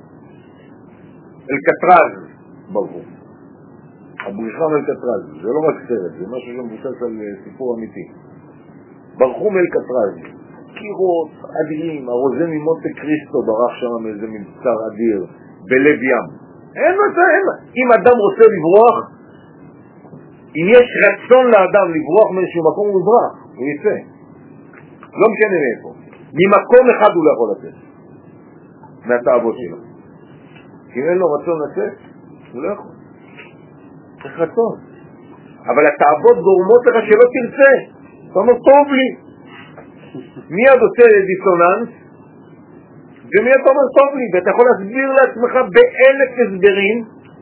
אלקטרז ברחו. הבריחה מאלקטרז. זה לא רק סרט, זה משהו שמבוסס על סיפור אמיתי. ברחו מאלקטרז. קירות אדירים, הרוזן ממונטה קריסטו ברח שם מאיזה מבצר אדיר, בלב ים. אין מצא, אין. אם אדם רוצה לברוח, אם יש רצון לאדם לברוח מאיזשהו מקום, הוא יברח, הוא יצא. לא משנה מאיפה. ממקום אחד הוא לא יכול לצאת. מהתאוות שלו. אם אין לו רצון לצאת, הוא לא יכול. צריך רצון. אבל התאוות גורמות לך שלא תרצה. אתה אומר, טוב לי. מי עד עושה דיסוננס? ומי אתה אומר, טוב לי. ואתה יכול להסביר לעצמך באלף הסברים,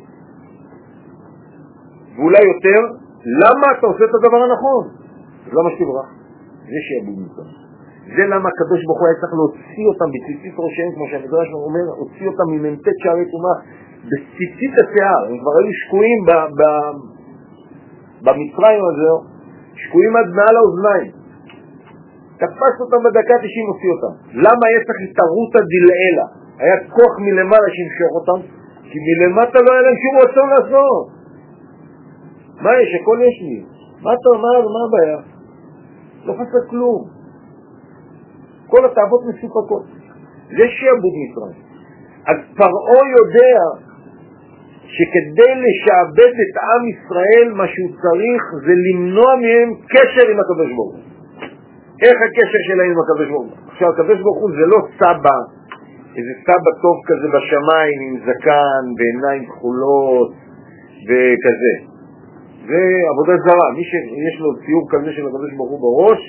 ואולי יותר, למה אתה עושה את הדבר הנכון? זה לא מה שתברח. זה שיעבוד מצווה. זה למה הקדוש ברוך הוא היה צריך להוציא אותם בציצית ראשיהם, כמו שהמדרש אומר, הוציא אותם ממ"ט שערי טומאה, בציצית השיער. הם כבר היו שקועים ב- ב- במצרים הזה, שקועים עד מעל האוזניים. תפס אותם בדקה תשעים, הוציא אותם. למה היה צריך התערות הדלעלה? היה כוח מלמעלה שימשוך אותם, כי מלמטה לא היה להם שום רצון לעשות. מה יש? הכל יש לי. מה אתה אומר? מה הבעיה? לא חסר כלום. כל התאוות מסופקות. זה שיעבוד מצרים. אז פרעה יודע שכדי לשעבד את עם ישראל, מה שהוא צריך זה למנוע מהם קשר עם הקדוש ברוך הוא. איך הקשר שלהם עם הקדוש ברוך הוא? עכשיו, הקדוש ברוך הוא זה לא סבא, איזה סבא טוב כזה בשמיים עם זקן בעיניים כחולות וכזה. זה עבודה זרה. מי שיש לו ציור כזה של הקדוש ברוך הוא בראש,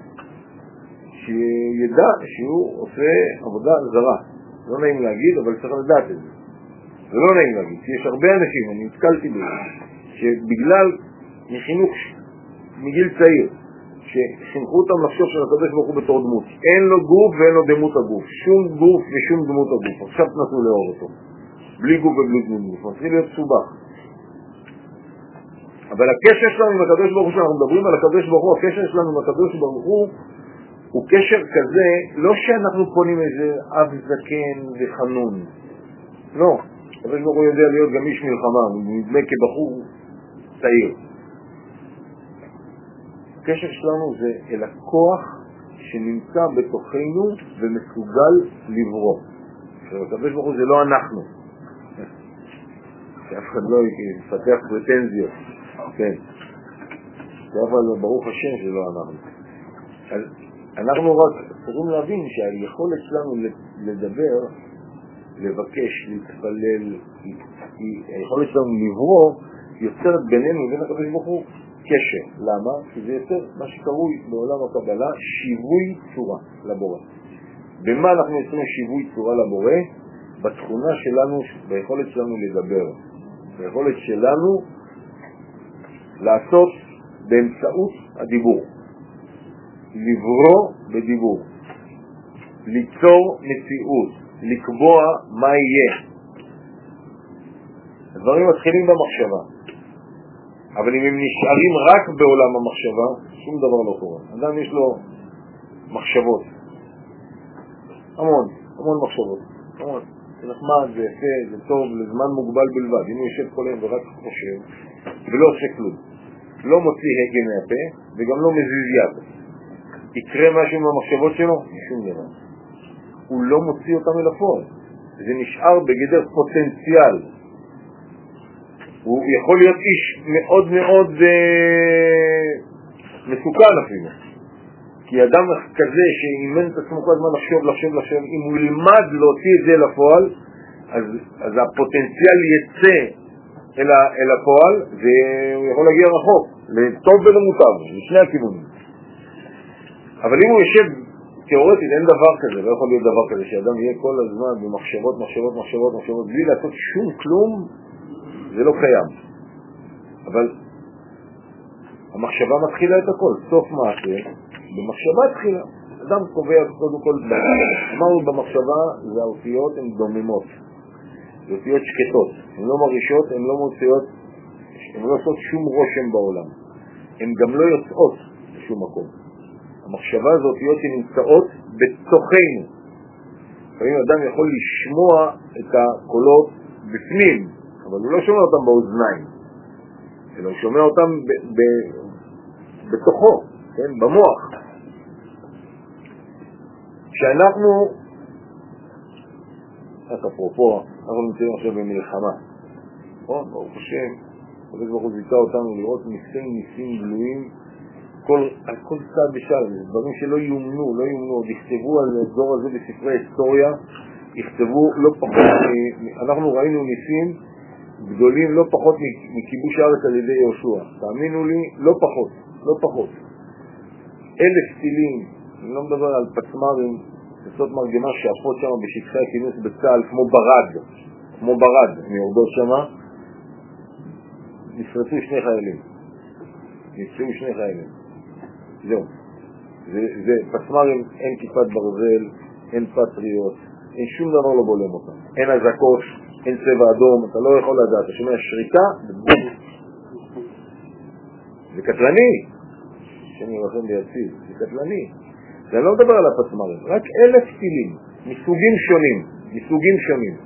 שידע שהוא עושה עבודה זרה. לא נעים להגיד, אבל צריך לדעת את זה. זה לא נעים להגיד, כי יש הרבה אנשים, אני נתקלתי בזה, שבגלל מחינוך מגיל צעיר, שחינכו אותם לחשוב של הקדוש ברוך הוא בתור דמות. אין לו גוף ואין לו דמות הגוף. שום גוף ושום דמות הגוף. עכשיו תנסו לאור אותו. בלי גוף ובלי דמות גוף. מתחיל להיות סובך. אבל הקשר שלנו עם הקדוש ברוך הוא, שאנחנו מדברים על הקדוש ברוך הוא, הקשר שלנו עם הקדוש ברוך הוא, הוא קשר כזה, לא שאנחנו פונים איזה אב זקן וחנון. לא. הקדוש ברוך הוא יודע להיות גם איש מלחמה, הוא נדמה כבחור צעיר. הקשר שלנו זה אל הכוח שנמצא בתוכנו ומסוגל לברוא. הקדוש ברוך הוא זה לא אנחנו. שאף אחד לא יפתח פרטנזיות. כן. אבל ברוך השם שלא אנחנו. אז אנחנו רק צריכים להבין שהיכולת שלנו לדבר, לבקש, להתפלל, היכולת שלנו לברוא, יוצרת בינינו ובין הקדוש ברוך הוא קשר. למה? כי זה יותר מה שקרוי בעולם הקבלה שיווי צורה לבורא. במה אנחנו יוצרים שיווי צורה לבורא? בתכונה שלנו, ביכולת שלנו לדבר. ביכולת שלנו לעשות באמצעות הדיבור. לברוא בדיבור. ליצור מציאות. לקבוע מה יהיה. הדברים מתחילים במחשבה. אבל אם הם נשארים רק בעולם המחשבה, שום דבר לא קורה. אדם יש לו מחשבות. המון, המון מחשבות. המון. זה נחמד, זה יפה, זה טוב, לזמן מוגבל בלבד. אם הוא יושב כל היום ורק חושב, ולא עושה כלום. לא מוציא הגה מהפה, וגם לא מזיז יד. יקרה משהו מהמחשבות שלו? שום דבר. הוא לא מוציא אותם אל הפועל. זה נשאר בגדר פוטנציאל. הוא יכול להיות איש מאוד מאוד אה, מסוכן אפילו. כי אדם כזה שאימן את עצמו כל הזמן לחשוב, לחשוב, לחשוב, אם הוא ילמד להוציא את זה לפועל, אז, אז הפוטנציאל יצא אל, ה, אל הפועל, והוא יכול להגיע רחוק, לטוב ולמוטב, לשני הכיוונים. אבל אם הוא יושב תיאורטית אין דבר כזה, לא יכול להיות דבר כזה, שאדם יהיה כל הזמן במחשבות, מחשבות, מחשבות, מחשבות, בלי לעשות שום כלום, זה לא קיים. אבל המחשבה מתחילה את הכל, סוף מעשה, במחשבה תחילה. אדם קובע קודם כל, אמרנו במחשבה, זה האותיות הן דוממות, זה אותיות שקטות, הן לא מרגישות, הן לא מוציאות, הן לא עושות שום רושם בעולם, הן גם לא יוצאות בשום מקום. המחשבה זה אותיות שנמצאות בתוכנו. לפעמים אדם יכול לשמוע את הקולות בפנים, אבל הוא לא שומע אותם באוזניים, אלא הוא שומע אותם ב- ב- בתוכו, כן? במוח. כשאנחנו, רק אפרופו, אנחנו נמצאים עכשיו במלחמה, נכון? ברוך השם, הקדוש ברוך הוא זיכה אותנו לראות ניסים ניסים גלויים, כל, על כל צד בשער, זה דברים שלא יומנו, לא יומנו, עוד יכתבו על האזור הזה בספרי היסטוריה, יכתבו לא פחות, אנחנו ראינו ניסים גדולים לא פחות מכיבוש הארץ על ידי יהושע, תאמינו לי, לא פחות, לא פחות. אלף טילים, אני לא מדבר על פצמרים, לעשות מרגמה שעפות שם בשטחי הכינוס בצה"ל, כמו ברד, כמו ברד, מיורדות שם, נפרצו שני חיילים, נפצעו שני חיילים. זהו. זה, זה, פצמרים, אין כיפת ברזל, אין פטריות, אין שום דבר לא בולם אותם. אין הזקות, אין צבע אדום, אתה לא יכול לדעת. אתה שומע שריקה, זה קטלני. שאני לכם ביציב, זה קטלני. זה לא מדבר על הפצמרים, רק אלף טילים, מסוגים שונים, מסוגים שונים.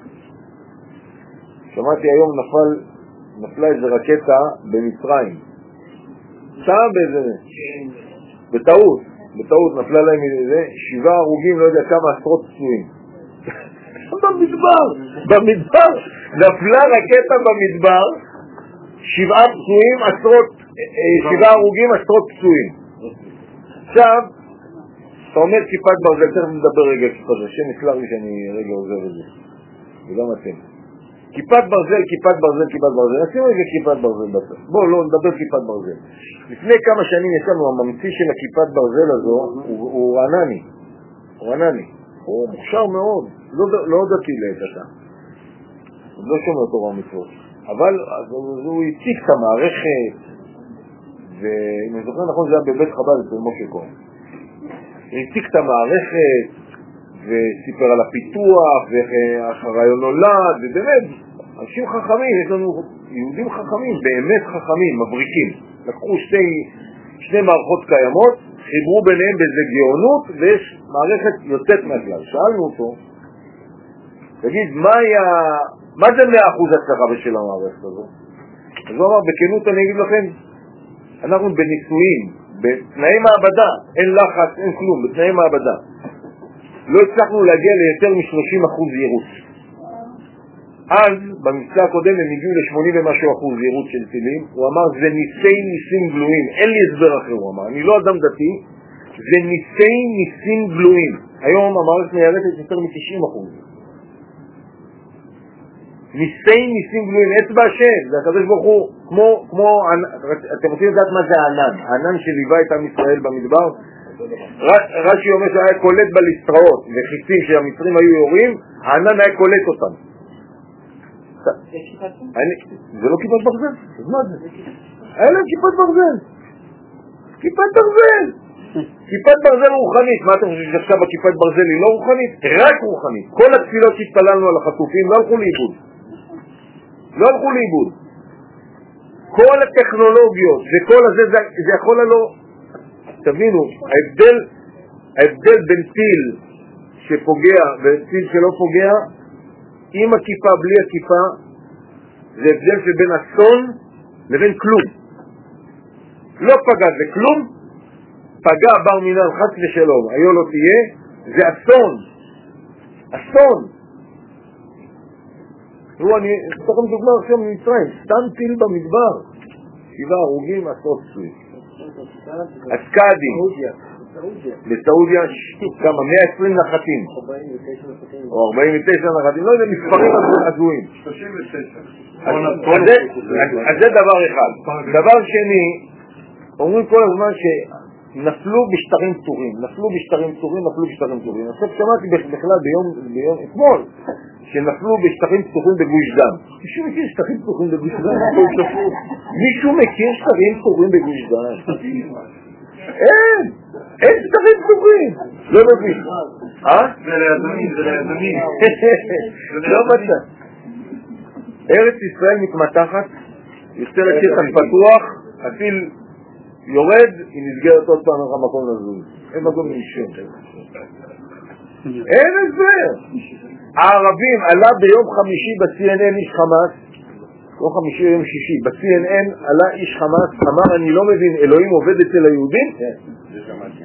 שמעתי היום נפל, נפלה איזו רקטה במצרים. שם באיזה, בטעות, בטעות נפלה להם איזה, שבעה הרוגים, לא יודע כמה עשרות פצועים. במדבר, במדבר, נפלה רקטה במדבר, שבעה פצועים, עשרות, שבעה הרוגים, עשרות פצועים. עכשיו, אתה אומר כיפת ברזל, תכף נדבר רגע כיפת ברזל, שם יסלח לי שאני רגע עוזר את זה, וגם אתם. כיפת ברזל, כיפת ברזל, כיפת ברזל, נשים רגע כיפת ברזל בצד. בואו לא נדבר כיפת ברזל. לפני כמה שנים יש לנו, הממציא של הכיפת ברזל הזו, הוא, הוא רענני, הוא רענני, הוא מוכשר מאוד, לא, לא דתי לעת אתה, הוא לא שומע תורה ומצוות, אבל אז, אז הוא הציג את המערכת, ואם אני זוכר נכון זה היה בבית חב"ד אצל משה כהן, הוא הציג את המערכת, וסיפר על הפיתוח, ואיך הרעיון נולד, ובאמת, אנשים חכמים, יש לנו יהודים חכמים, באמת חכמים, מבריקים. לקחו שתי, שני מערכות קיימות, חיברו ביניהם באיזה גאונות, ויש מערכת יוצאת מהכלל. שאלנו אותו, תגיד, מה, היה, מה זה מאה אחוז הצלחה בשל המערכת הזו? אז הוא אמר, בכנות אני אגיד לכם, אנחנו בניסויים, בתנאי מעבדה, אין לחץ, אין כלום, בתנאי מעבדה. לא הצלחנו להגיע ליותר מ-שלושים אחוז יירוט. אז, במבצע הקודם הם הגיעו ל-שמונים ומשהו אחוז יירוט של טילים. הוא אמר, זה ניסי ניסים גלויים. אין לי הסבר אחר, הוא אמר. אני לא אדם דתי, זה ניסי ניסים גלויים. היום המערכת מיירטת יותר מ-תשעים אחוז. ניסי ניסים גלויים, אצבע השם, זה הקדוש ברוך הוא, כמו, כמו, אתם רוצים לדעת מה זה הענן? הענן שליווה את עם ישראל במדבר? רש"י אומר שהיה קולט בליסטראות וחיצים שהמצרים היו יורים, הענן היה קולט אותם. זה לא כיפת ברזל? אז מה זה? היה להם כיפת ברזל. כיפת ברזל. כיפת ברזל רוחנית. מה אתם חושבים שעכשיו הכיפת ברזל היא לא רוחנית? רק רוחנית. כל התפילות שהתפללנו על החטופים לא הלכו לאיבוד. לא הלכו לאיבוד. כל הטכנולוגיות וכל הזה, זה יכול לא... תבינו, ההבדל, ההבדל בין טיל שפוגע וטיל שלא פוגע, עם הכיפה, בלי הכיפה, זה הבדל שבין אסון לבין כלום. לא פגע זה כלום, פגע בר מינן חס ושלום, היו לא תהיה, זה אסון. אסון. תראו, אני אסתכם דוגמה עכשיו ממצרים, סתם טיל במדבר, שבעה הרוגים, עשרות פצועים. אסקאדי בסעודיה כמה מאה ועשרים נחתים או ארבעים ותשע נחתים, לא יודע, מספרים הזויים. אז זה דבר אחד. דבר שני, אומרים כל הזמן נפלו בשטרים פטורים, נפלו בשטרים פטורים, נפלו בשטרים פטורים. עכשיו שמעתי בכלל ביום, ביום אתמול, שנפלו בשטחים פתוחים בגוש דן. מישהו מכיר שטחים פתוחים בגוש דן? מישהו מכיר שטחים פתוחים בגוש דן? אין! אין שטחים פתוחים! לא מבין. אה? זה ליזמים, זה ליזמים. לא מצא. ארץ ישראל מתמתחת, יוצא לשטח פתוח, הטיל יורד, היא נסגרת עוד פעם לך מקום לזוז. אין מקום לנשום. אין הסבר. הערבים עלה ביום חמישי ב-סי אן אן איש חמאס, יום חמישי יום שישי, ב-סי אן אן עלה איש חמאס, אמר אני לא מבין, אלוהים עובד אצל היהודים? כן, זה שמעתי.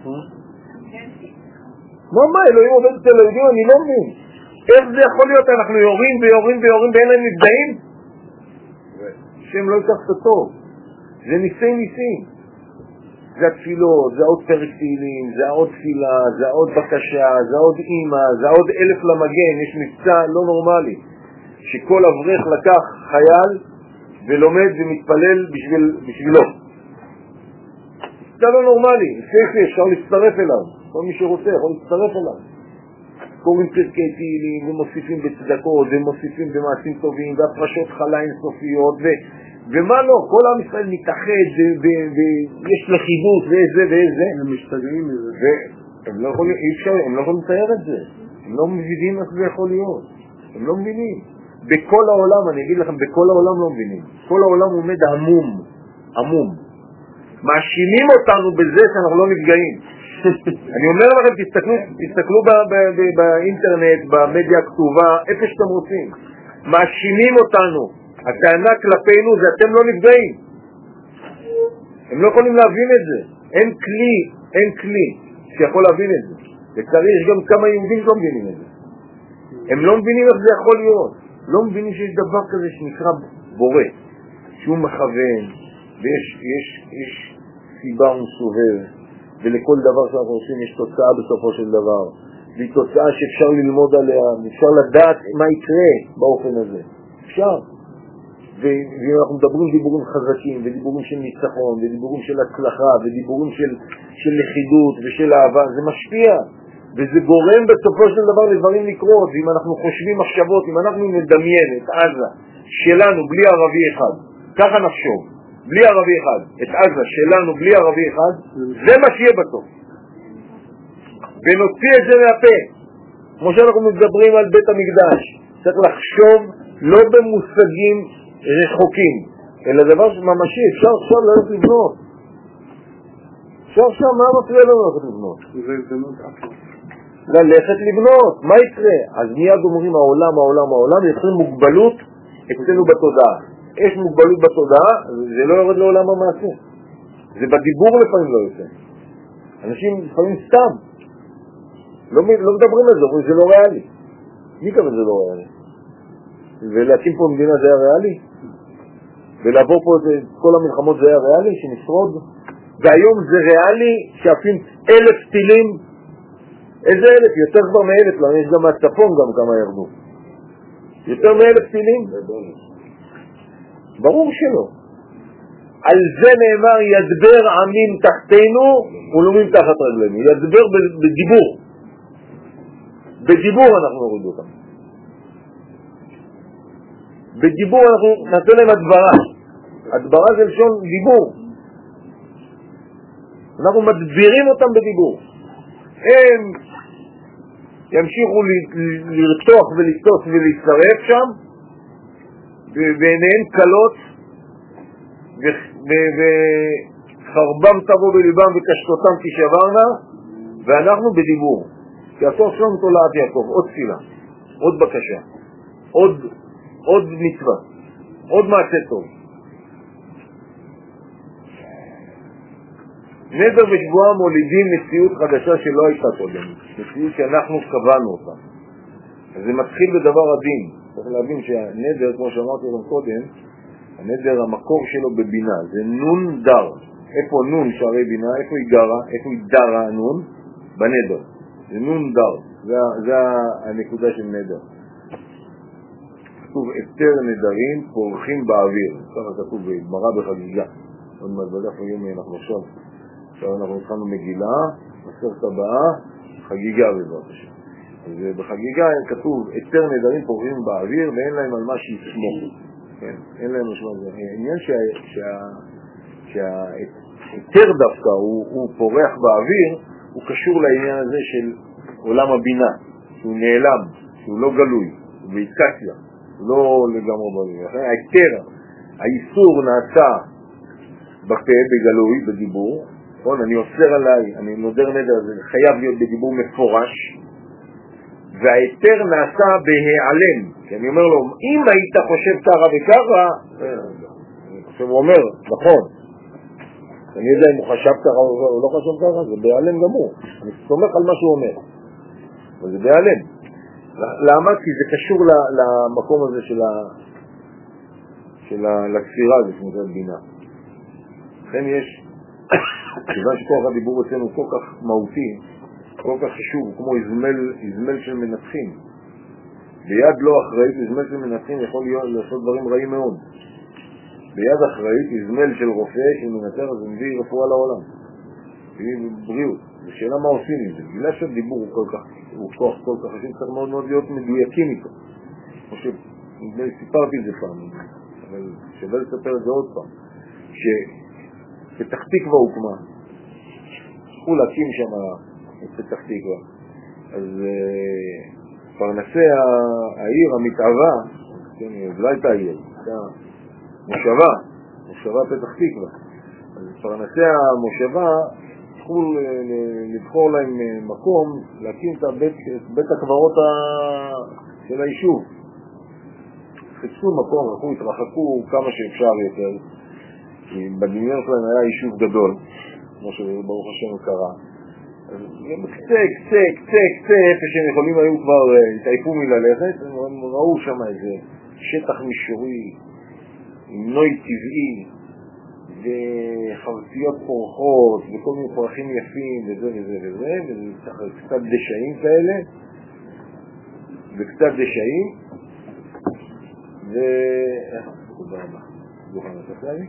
מה מה, אלוהים עובד אצל היהודים? אני לא מבין. איך זה יכול להיות? אנחנו יורים ויורים ויורים ואין להם נפגעים? שהם לא ייקח את הטוב. זה ניסי ניסים. זה התפילות, זה עוד פרק תהילים, זה עוד תפילה, זה עוד בקשה, זה עוד אימא, זה עוד אלף למגן. יש מבצע לא נורמלי שכל אברך לקח חייל ולומד ומתפלל בשביל, בשבילו. זה לא נורמלי, ספר, אפשר להצטרף אליו, כל מי שרוצה יכול להצטרף אליו. קוראים פרקי תהילים ומוסיפים בצדקות ומוסיפים במעשים טובים והפרשות חלה אינסופיות ו... ומה לא, כל עם ישראל מתאחד ויש לחידות ואיזה ואיזה. הם משתגעים מזה. והם לא יכולים, אי אפשר, הם לא יכולים לצייר את זה. הם לא מבינים איך זה יכול להיות. הם לא מבינים. בכל העולם, אני אגיד לכם, בכל העולם לא מבינים. כל העולם עומד עמום. עמום. מאשימים אותנו בזה שאנחנו לא נפגעים. אני אומר לכם, תסתכלו, תסתכלו באינטרנט, במדיה הכתובה, איפה שאתם רוצים. מאשימים אותנו. הטענה כלפינו זה אתם לא נפגעים. הם לא יכולים להבין את זה. אין כלי, אין כלי שיכול להבין את זה. לצערי יש גם כמה יהודים שלא מבינים את זה. הם לא מבינים איך זה יכול להיות. לא מבינים שיש דבר כזה שנקרא בורא, שהוא מכוון, ויש יש, יש סיבה ומסובב, ולכל דבר שאנחנו עושים יש תוצאה בסופו של דבר. והיא תוצאה שאפשר ללמוד עליה, אפשר לדעת מה יקרה באופן הזה. אפשר. ואם אנחנו מדברים דיבורים חזקים, ודיבורים של ניצחון, ודיבורים של הצלחה, ודיבורים של, של לכידות ושל אהבה, זה משפיע, וזה גורם בסופו של דבר לדברים לקרות. ואם אנחנו חושבים מחשבות, אם אנחנו נדמיין את עזה שלנו בלי ערבי אחד, ככה נחשוב, בלי ערבי אחד, את עזה שלנו בלי ערבי אחד, זה מה שיהיה בסוף. ונוציא את זה מהפה, כמו שאנחנו מדברים על בית המקדש, צריך לחשוב לא במושגים רחוקים, אלא דבר ממשי. אפשר עכשיו ללכת לבנות. אפשר עכשיו, מה מפריע לנו ללכת לבנות? זה הזדמנות אחת. ללכת לבנות, מה יקרה? אז מיד אומרים העולם, העולם, העולם, יוצרים מוגבלות אצלנו בתודעה. יש מוגבלות בתודעה, זה לא יורד לעולם המעשה. זה בדיבור לפעמים לא יוצא. אנשים לפעמים סתם. לא, לא מדברים על זה, אומרים זה לא ריאלי. מי כמה זה לא ריאלי? ולהקים פה מדינה זה היה ריאלי? ולעבור פה את כל המלחמות זה היה ריאלי? שנשרוד? והיום זה ריאלי שעפים אלף טילים? איזה אלף? יותר כבר מאלף, לא, יש גם מהצפון גם כמה ירדו. יותר מאלף טילים? ברור שלא. על זה נאמר ידבר עמים תחתנו ולאומים תחת רגלינו. ידבר בדיבור. בדיבור אנחנו נוריד אותם. בדיבור אנחנו נעשה להם הדברה. הדברה זה לשון דיבור. אנחנו מדבירים אותם בדיבור. הם ימשיכו לרתוח ולסטוס ולהצטרף שם, ועיניהם קלות, וחרבם תבוא בליבם וקשתותם תשברנה, ואנחנו בדיבור. כי הסוף שלנו תולעת יעקב, עוד תפילה, עוד בקשה, עוד, עוד מצווה, עוד מעשה טוב. נדר ושבועה מולידים מציאות חדשה שלא הייתה קודם, מציאות שאנחנו קבענו אותה. אז זה מתחיל בדבר הדין. צריך להבין שהנדר, כמו שאמרתי לכם קודם, הנדר המקור שלו בבינה, זה נון דר. איפה נון שערי בינה, איפה היא גרה, איפה היא דרה הנון? בנדר. זה נון דר, זה, זה הנקודה של נדר. כתוב אתר נדרים פורחים באוויר, ככה כתוב בגמרא בחגיגה. עוד מעט בדף היומי אנחנו עכשיו עכשיו אנחנו התחלנו מגילה, מסכת הבאה, חגיגה בעזרת השם. אז בחגיגה כתוב, יותר נדרים פורחים באוויר ואין להם על מה שיסמוך. כן, אין להם משמע זה. העניין שהיתר דווקא הוא, הוא פורח באוויר, הוא קשור לעניין הזה של עולם הבינה, שהוא נעלם, שהוא לא גלוי, הוא באינדיקציה, הוא לא לגמרי באוויר. היתר, האיסור נעשה בפה, בגלוי, בדיבור, נכון? אני אוסר עליי, אני נודר נדר, זה חייב להיות בדיבור מפורש, והיתר נעשה בהיעלם, כי אני אומר לו, אם היית חושב ככה וככה, עכשיו הוא אומר, נכון, אני יודע אם הוא חשב ככה או לא חשב ככה, זה בהיעלם גמור, אני סומך על מה שהוא אומר, אבל זה בהיעלם. למה? כי זה קשור למקום הזה של הספירה, זה שנקרא בינה. לכן יש, כיוון שכוח הדיבור אצלנו כל כך מהותי, כל כך חשוב, כמו הזמל, הזמל של מנתחים. ביד לא אחראית, הזמל של מנתחים יכול להיות, לעשות דברים רעים מאוד. ביד אחראית, הזמל של רופא שמנתח, זה מביא רפואה לעולם. מביא בריאות. ושאלה מה עושים עם זה. בגלל שהדיבור הוא כל כך, הוא כוח כל כך חשוב, צריך מאוד מאוד להיות מדויקים איתו. כמו שסיפרתי את זה פעם, אבל שווה לספר את זה עוד פעם. שפתח תקווה הוקמה, צריכו להקים שם את פתח תקווה. אז uh, פרנסי העיר המתאווה, כן, זה לא הייתה העיר, הייתה מושבה, מושבה פתח תקווה. אז פרנסי המושבה צריכו לבחור להם מקום להקים את בית, בית הקברות ה... של היישוב. חיפשו מקום, רחו, התרחקו כמה שאפשר יותר, כי בדמיון שלהם היה יישוב גדול, כמו שברוך השם קרה. אז קצה, קצה, קצה, קצה, איפה שהם יכולים היו כבר התעייפו מללכת, הם ראו שם איזה שטח מישורי, עם נוי טבעי, וחרציות פורחות, וכל מיני פרחים יפים, וזה וזה וזה, וקצת דשאים כאלה, וקצת דשאים, ו... איך? תודה רבה. דוכן התחללי?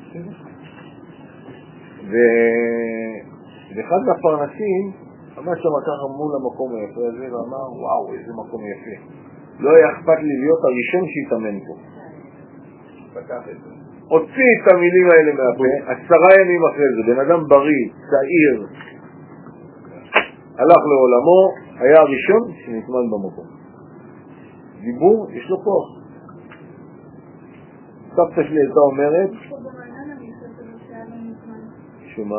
ואחד מהפרנסים עמד שם ככה מול המקום היפה הזה ואמר, וואו, איזה מקום יפה. לא היה אכפת לי להיות הראשון שהתאמן פה. פתח את זה. הוציא את המילים האלה מהפה, עשרה ימים אחרי זה, בן אדם בריא, צעיר, הלך לעולמו, היה הראשון שנתמן במקום. דיבור, יש לו כוח. סבתא שלי הייתה אומרת, שמה?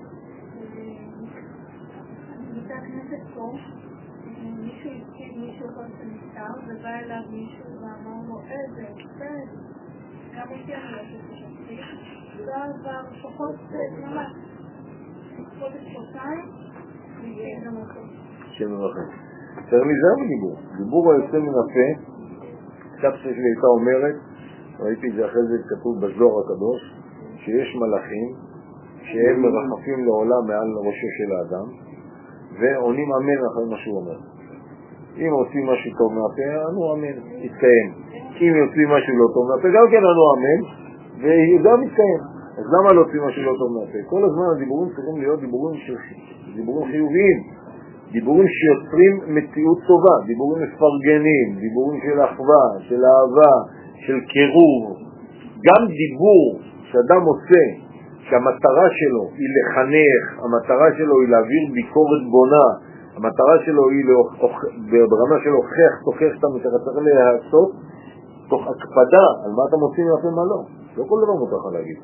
בבית הכנסת פה, מישהו התקיד מישהו כל שנפטר, ובא אליו מישהו ואמר לו, איזה, איזה, גם אותי אני לא שתשתתי, לא עבר פחות, ממש, חודש חודשיים, והגיע גם אותו. שם לכם. צריך להיזהר בדיבור. דיבור היוצא מן הפה, סבתא שלי הייתה אומרת, ראיתי את זה אחרי זה כתוב בזוהר הקדוש, שיש מלאכים, שהם מרחפים לעולם מעל ראשו של האדם, ועונים אמן אחרי מה שהוא אומר. אם עושים משהו טוב מהפה, אנו אמן, יתקיים. אם יוצאים משהו לא טוב מהפה, גם כן אנו אמן, וגם יתקיים. אז למה לא עושים משהו לא טוב מהפה? כל הזמן הדיבורים צריכים להיות דיבורים, ש... דיבורים חיוביים, דיבורים שיוצרים מציאות טובה, דיבורים מפרגנים, דיבורים של אחווה, של אהבה, של קירוב. גם דיבור שאדם עושה, שהמטרה שלו היא לחנך, המטרה שלו היא להעביר ביקורת בונה, המטרה שלו היא ברמה של הוכח, תוכח את המטרה, צריך לעשות תוך הקפדה על מה אתה מוצאים מהפה מה לא. לא כל דבר מותר לך להגיד.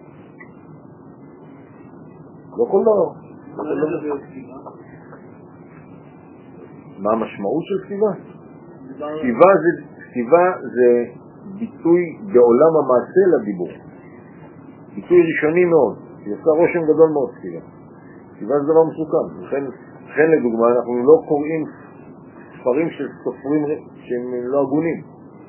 לא כל דבר. מה המשמעות של כתיבה? כתיבה זה, כתיבה זה ביטוי בעולם המעשה לדיבור. ביטוי ראשוני מאוד. היא עושה רושם גדול מאוד כתיבה. כתיבה זה דבר מסוכן. לכן, לכן לדוגמה, אנחנו לא קוראים ספרים של סופרים שהם לא הגונים.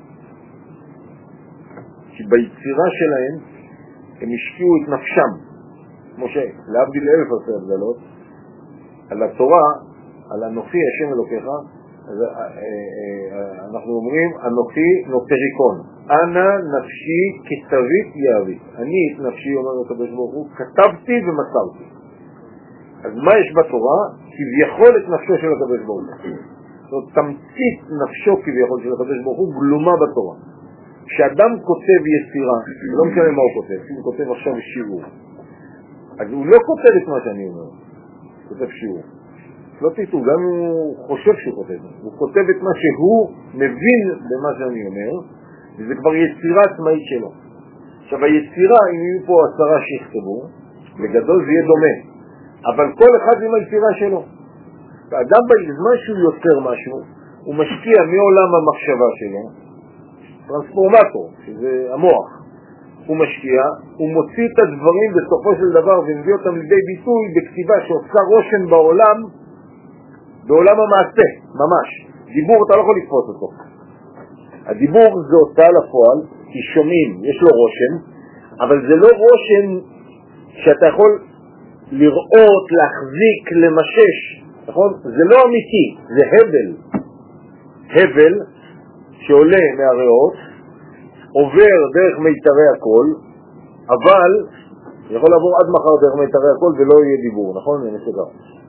כי ביצירה שלהם הם השקיעו את נפשם. כמו שלהבדיל אלף עשרה הבדלות, על התורה, על אנוכי השם אלוקיך, אז אנחנו אומרים אנוכי נוטריקון. אנא נפשי כתבית יאבית. אני את נפשי, אומר הקדוש ברוך הוא, כתבתי ומסרתי. אז מה יש בתורה? כביכול את נפשו של הקדוש ברוך הוא. זאת אומרת, תמצית נפשו כביכול של הקדוש ברוך הוא גלומה בתורה. כשאדם כותב יצירה, לא משנה מה הוא כותב, הוא כותב עכשיו שיעור, אז הוא לא כותב את מה שאני אומר, הוא כותב שיעור. לא תיתו, גם הוא חושב שהוא כותב, הוא כותב את מה שהוא מבין במה שאני אומר, וזה כבר יצירה עצמאית שלו. עכשיו היצירה, אם יהיו פה עשרה שיכתבו, בגדול זה יהיה דומה, אבל כל אחד עם היצירה שלו. האדם בזמן שהוא יוצר משהו, הוא משקיע מעולם המחשבה שלו, טרנספורמטור, שזה המוח, הוא משקיע, הוא מוציא את הדברים בסופו של דבר ומביא אותם לידי ביטוי בכתיבה שעושה רושם בעולם, בעולם המעשה, ממש. דיבור אתה לא יכול לתפוס אותו. הדיבור זה הוצאה לפועל, כי שומעים, יש לו רושם, אבל זה לא רושם שאתה יכול לראות, להחזיק, למשש, נכון? זה לא אמיתי, זה הבל. הבל שעולה מהריאות, עובר דרך מיתרי הכל, אבל יכול לעבור עד מחר דרך מיתרי הכל ולא יהיה דיבור, נכון? אני מסוגר.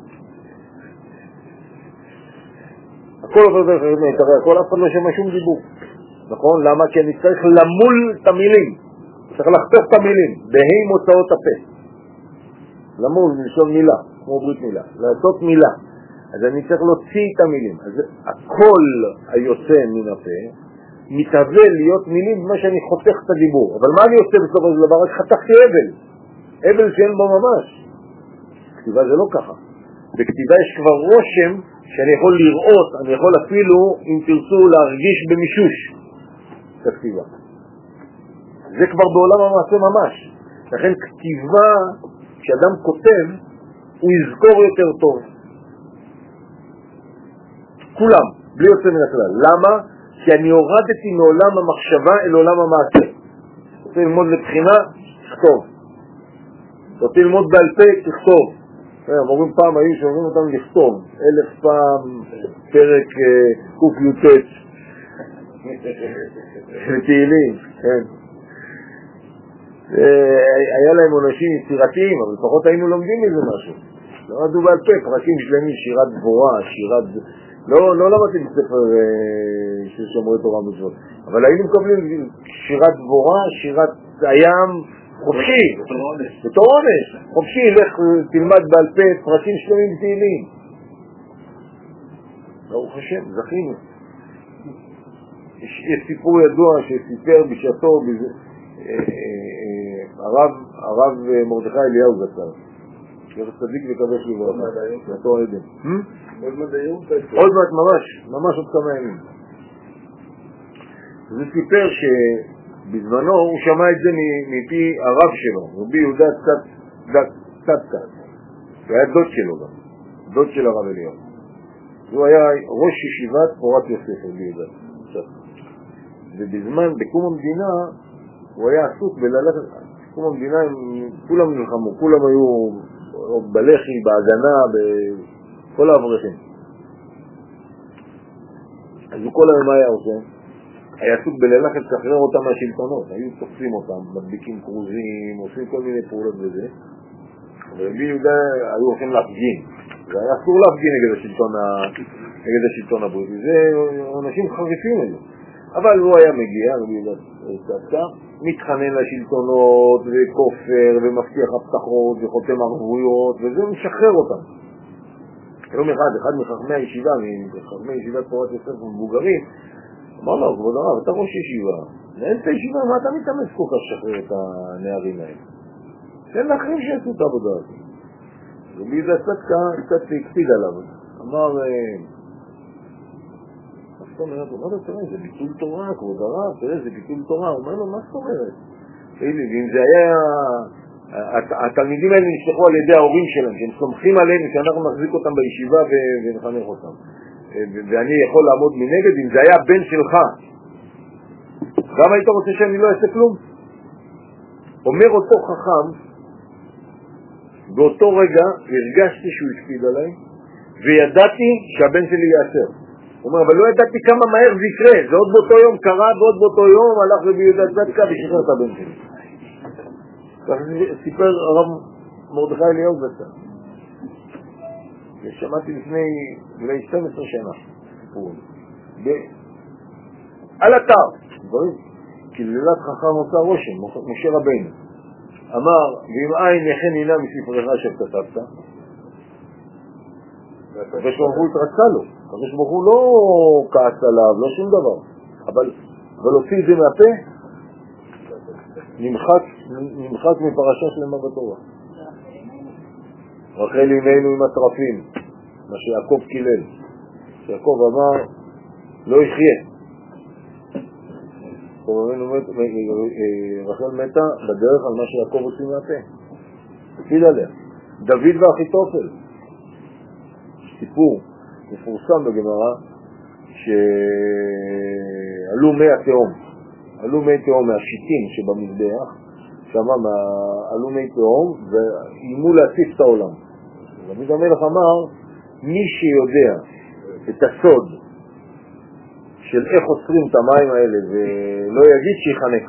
הכל עובר דרך מיתרי הכל, אף אחד לא שמע שום דיבור. נכון? למה? כי אני צריך למול את המילים. צריך לחתוך את המילים, בהי מוצאות הפה. למול, מלשון מילה, כמו ברית מילה. לעשות מילה. אז אני צריך להוציא את המילים. אז הכל היוצא מן הפה מתהווה להיות מילים במה שאני חותך את הדיבור. אבל מה אני עושה בסופו של דבר? רק חתכתי אבל. אבל שאין בו ממש. כתיבה זה לא ככה. בכתיבה יש כבר רושם שאני יכול לראות, אני יכול אפילו, אם תרצו, להרגיש במישוש את הכתיבה. זה כבר בעולם המעשה ממש. לכן כתיבה, כשאדם כותב, הוא יזכור יותר טוב. כולם, בלי יוצא מן הכלל. למה? כי אני הורדתי מעולם המחשבה אל עולם המעשה. רוצה ללמוד לבחינה? תכתוב. רוצה ללמוד בעל פה? תכתוב. הם אומרים פעם, היו שאומרים אותם לכתוב. אלף פעם פרק קופיוטט. תהילים, כן. היה להם אנשים יצירתיים, אבל לפחות היינו לומדים מזה משהו. לא עדו בעל פה, פרקים שלמים, שירת דבורה, שירת... לא, לא למדתי בספר של שומרי תורה מצוות, אבל היינו מקבלים שירת דבורה, שירת הים, חופשי, בתור עונש, חופשי, לך תלמד בעל פה פרקים שלמים תהילים. ברוך השם, זכינו. יש, יש סיפור ידוע שסיפר בשעתו הרב, הרב מרדכי אליהו זצ"ל. יחד צדיק וקדוש לברכה. בתור עדן. עוד מעט היום? עוד מעט ממש, ממש עוד כמה ימים. זה סיפר שבזמנו הוא שמע את זה מפי הרב שלו, רבי יהודה צדקה. זה היה דוד שלו גם, דוד של הרב אליהו. הוא היה ראש ישיבת פורת יוסף, רבי יהודה צדקה. ובזמן, בקום המדינה, הוא היה עסוק בללכת, בקום המדינה כולם נלחמו, כולם היו בלחי, בהגנה, בכל האברכים. אז הוא כל היום היה עושה, היה עסוק בללכת לשחרר אותם מהשלטונות, היו תופסים אותם, מדביקים קרוזים, עושים כל מיני פעולות בזה, ורבי יהודה היו הולכים להפגין, והיה אסור להפגין נגד השלטון, נגד השלטון הבריטי, זה אנשים חריפים אלו. אבל הוא היה מגיע, רבי יהודה צדקה, מתחנן לשלטונות וכופר ומבטיח הבטחות וחותם ערבויות, וזה משחרר אותם. יום אחד, אחד מחכמי הישיבה, מחכמי ישיבת פורת יוסף ומבוגרים, אמר לו, כבוד הרב, אתה ראש ישיבה, אין את הישיבה, מה אתה מתאמץ כל כך לשחרר את הנערים האלה? תן לאחרים שיעשו את העבודה הזאת. רבי יהודה צדקה קצת הקפיד עליו, אמר, מה זאת אומרת? הוא אומר לו, תראה, זה ביטול תורה, כבוד הרב, תראה, זה ביטול תורה. הוא אומר לו, מה זאת אומרת? ואם זה היה... התלמידים האלה נשלחו על ידי ההורים שלהם, שהם סומכים עלינו, שאנחנו נחזיק אותם בישיבה ונחנך אותם. ואני יכול לעמוד מנגד, אם זה היה בן שלך, גם היית רוצה שאני לא אעשה כלום? אומר אותו חכם, באותו רגע הרגשתי שהוא הקפיד עליי, וידעתי שהבן שלי יעשר. הוא אומר, אבל לא ידעתי כמה מהר זה יקרה, זה עוד באותו יום קרה, ועוד באותו יום הלך רבי יהודה צדקה ושחרר את הבן שלי. כך סיפר הרב מרדכי אליהו זצ"ל. שמעתי לפני אולי שתים עשרה שנה, על אתר, כללת חכם עושה רושם, משה רבינו, אמר, ואם אין יכן הנה מספרך שכתבת, הקדוש ברוך הוא התרצה לו, הקדוש ברוך הוא לא כעס עליו, לא שום דבר, אבל הוציא את זה מהפה, נמחק, נמחק מפרשה שלמה בתורה. רחל אימנו עם הטרפים, מה שיעקב קילל, שיעקב אמר, לא יחיה. רחל מתה בדרך על מה שיעקב הוציא מהפה, הפיל עליה. דוד ואחיתופל, סיפור מפורסם בגמרא, שעלו מי התאום, עלו מי תאום מהשיטים שבמזבח, שמה עלו מי תאום ואיימו להציף את העולם. דוד המלך אמר, מי שיודע את הסוד של איך עוצרים את המים האלה ולא יגיד שיחנק.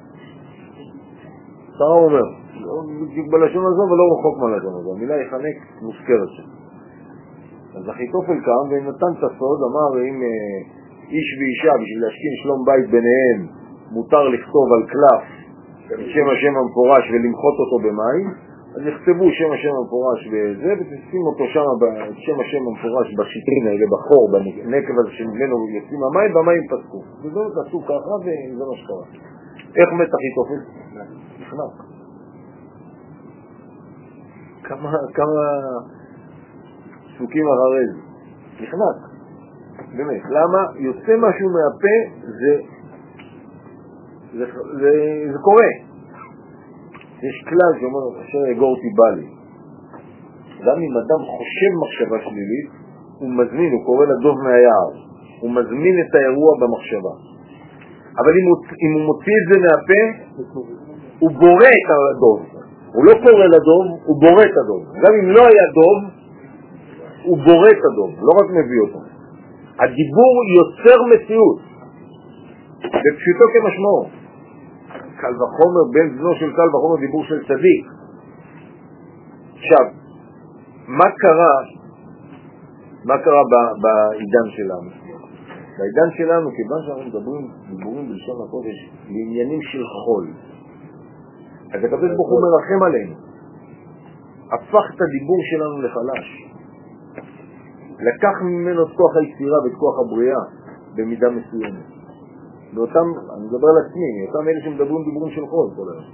שרה אומר, בלשון הזו ולא רחוק מהלשון הזו, המילה יחנק מוזכרת שם. אז אחיתופל קם ונתן את הסוד, אמר אם איש ואישה בשביל להשכין שלום בית ביניהם מותר לכתוב על קלף שם השם המפורש ולמחות אותו במים, אז יכתבו שם השם המפורש בזה ותשים אותו שם שם השם המפורש בשיטרין האלה, בחור, בנקב הזה שממנו יוצאים המים, במים פסקו. וזאת עשו ככה וזה מה שקרה. איך מת אחיתופל? נכנק. כמה, כמה פסוקים אחרי זה. נכנק. באמת. למה? יוצא משהו מהפה, זה, זה, זה, זה קורה. יש כלל שאומר, אשר יגורתי בא לי. גם אם אדם חושב מחשבה שלילית, הוא מזמין, הוא קורא לדוב מהיער. הוא מזמין את האירוע במחשבה. אבל אם הוא, אם הוא מוציא את זה מהפה, הוא בורא את הדוב. הוא לא קורא לדוב, הוא בורא את הדוב. גם אם לא היה דוב, הוא בורא את הדוב, לא רק מביא אותו. הדיבור יוצר מציאות, בפשוטו כמשמעו. קל וחומר, בן זנו של קל וחומר, דיבור של צדיק. עכשיו, מה קרה, מה קרה בעידן שלנו? בעידן שלנו, כיוון שאנחנו מדברים דיבורים בלשון הקודש, לעניינים של חול. אז הקדוש ברוך הוא מרחם עלינו. הפך את הדיבור שלנו לחלש. לקח ממנו את כוח היצירה ואת כוח הבריאה במידה מסוימת. ואותם, אני מדבר על עצמי, אותם אלה שמדברים דיבורים של חול כל היום.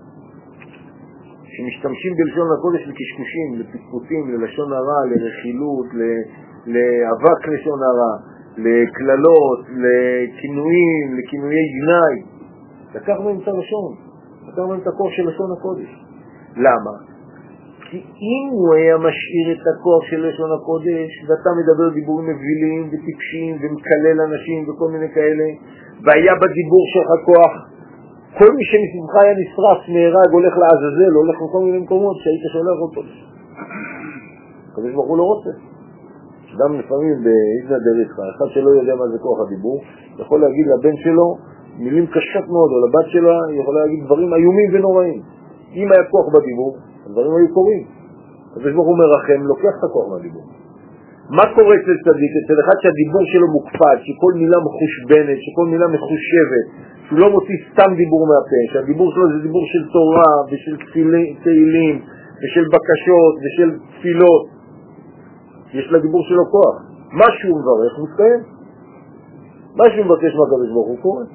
שמשתמשים בלשון הקודש לקשקושים, לפטפוטים, ללשון הרע, לרכילות, לאבק לשון הרע, לכללות, לכינויים, לכינויי גנאי. לקח מהם את הלשון, לקח מהם את הכוח של לשון הקודש. למה? כי אם הוא היה משאיר את הכוח של לשון הקודש, ואתה מדבר דיבורים מבילים וטיפשים ומקלל אנשים וכל מיני כאלה, והיה בדיבור שלך כוח, כל מי שמסביבך היה נשרף, נהרג, הולך לעזאזל, הולך לכל מיני מקומות שהיית שולח אותו. הקדוש ברוך הוא לא רוצה. אדם לפעמים באיזנה דריתך, אחד שלא יודע מה זה כוח הדיבור, יכול להגיד לבן שלו מילים קשות מאוד, או לבת שלו יכול להגיד דברים איומים ונוראים. אם היה כוח בדיבור, הדברים היו קורים. הקדוש ברוך הוא מרחם, לוקח את הכוח מהדיבור. מה קורה אצל צדיק? אצל אחד שהדיבור שלו מוקפד, שכל מילה מחושבנת, שכל מילה מחושבת, שהוא לא מוציא סתם דיבור מהפה, שהדיבור שלו זה דיבור של תורה ושל תהילים ושל בקשות ושל תפילות. יש לדיבור שלו כוח. מה שהוא מברך מתקיים. מה שהוא מבקש מהקדוש ברוך הוא קורה.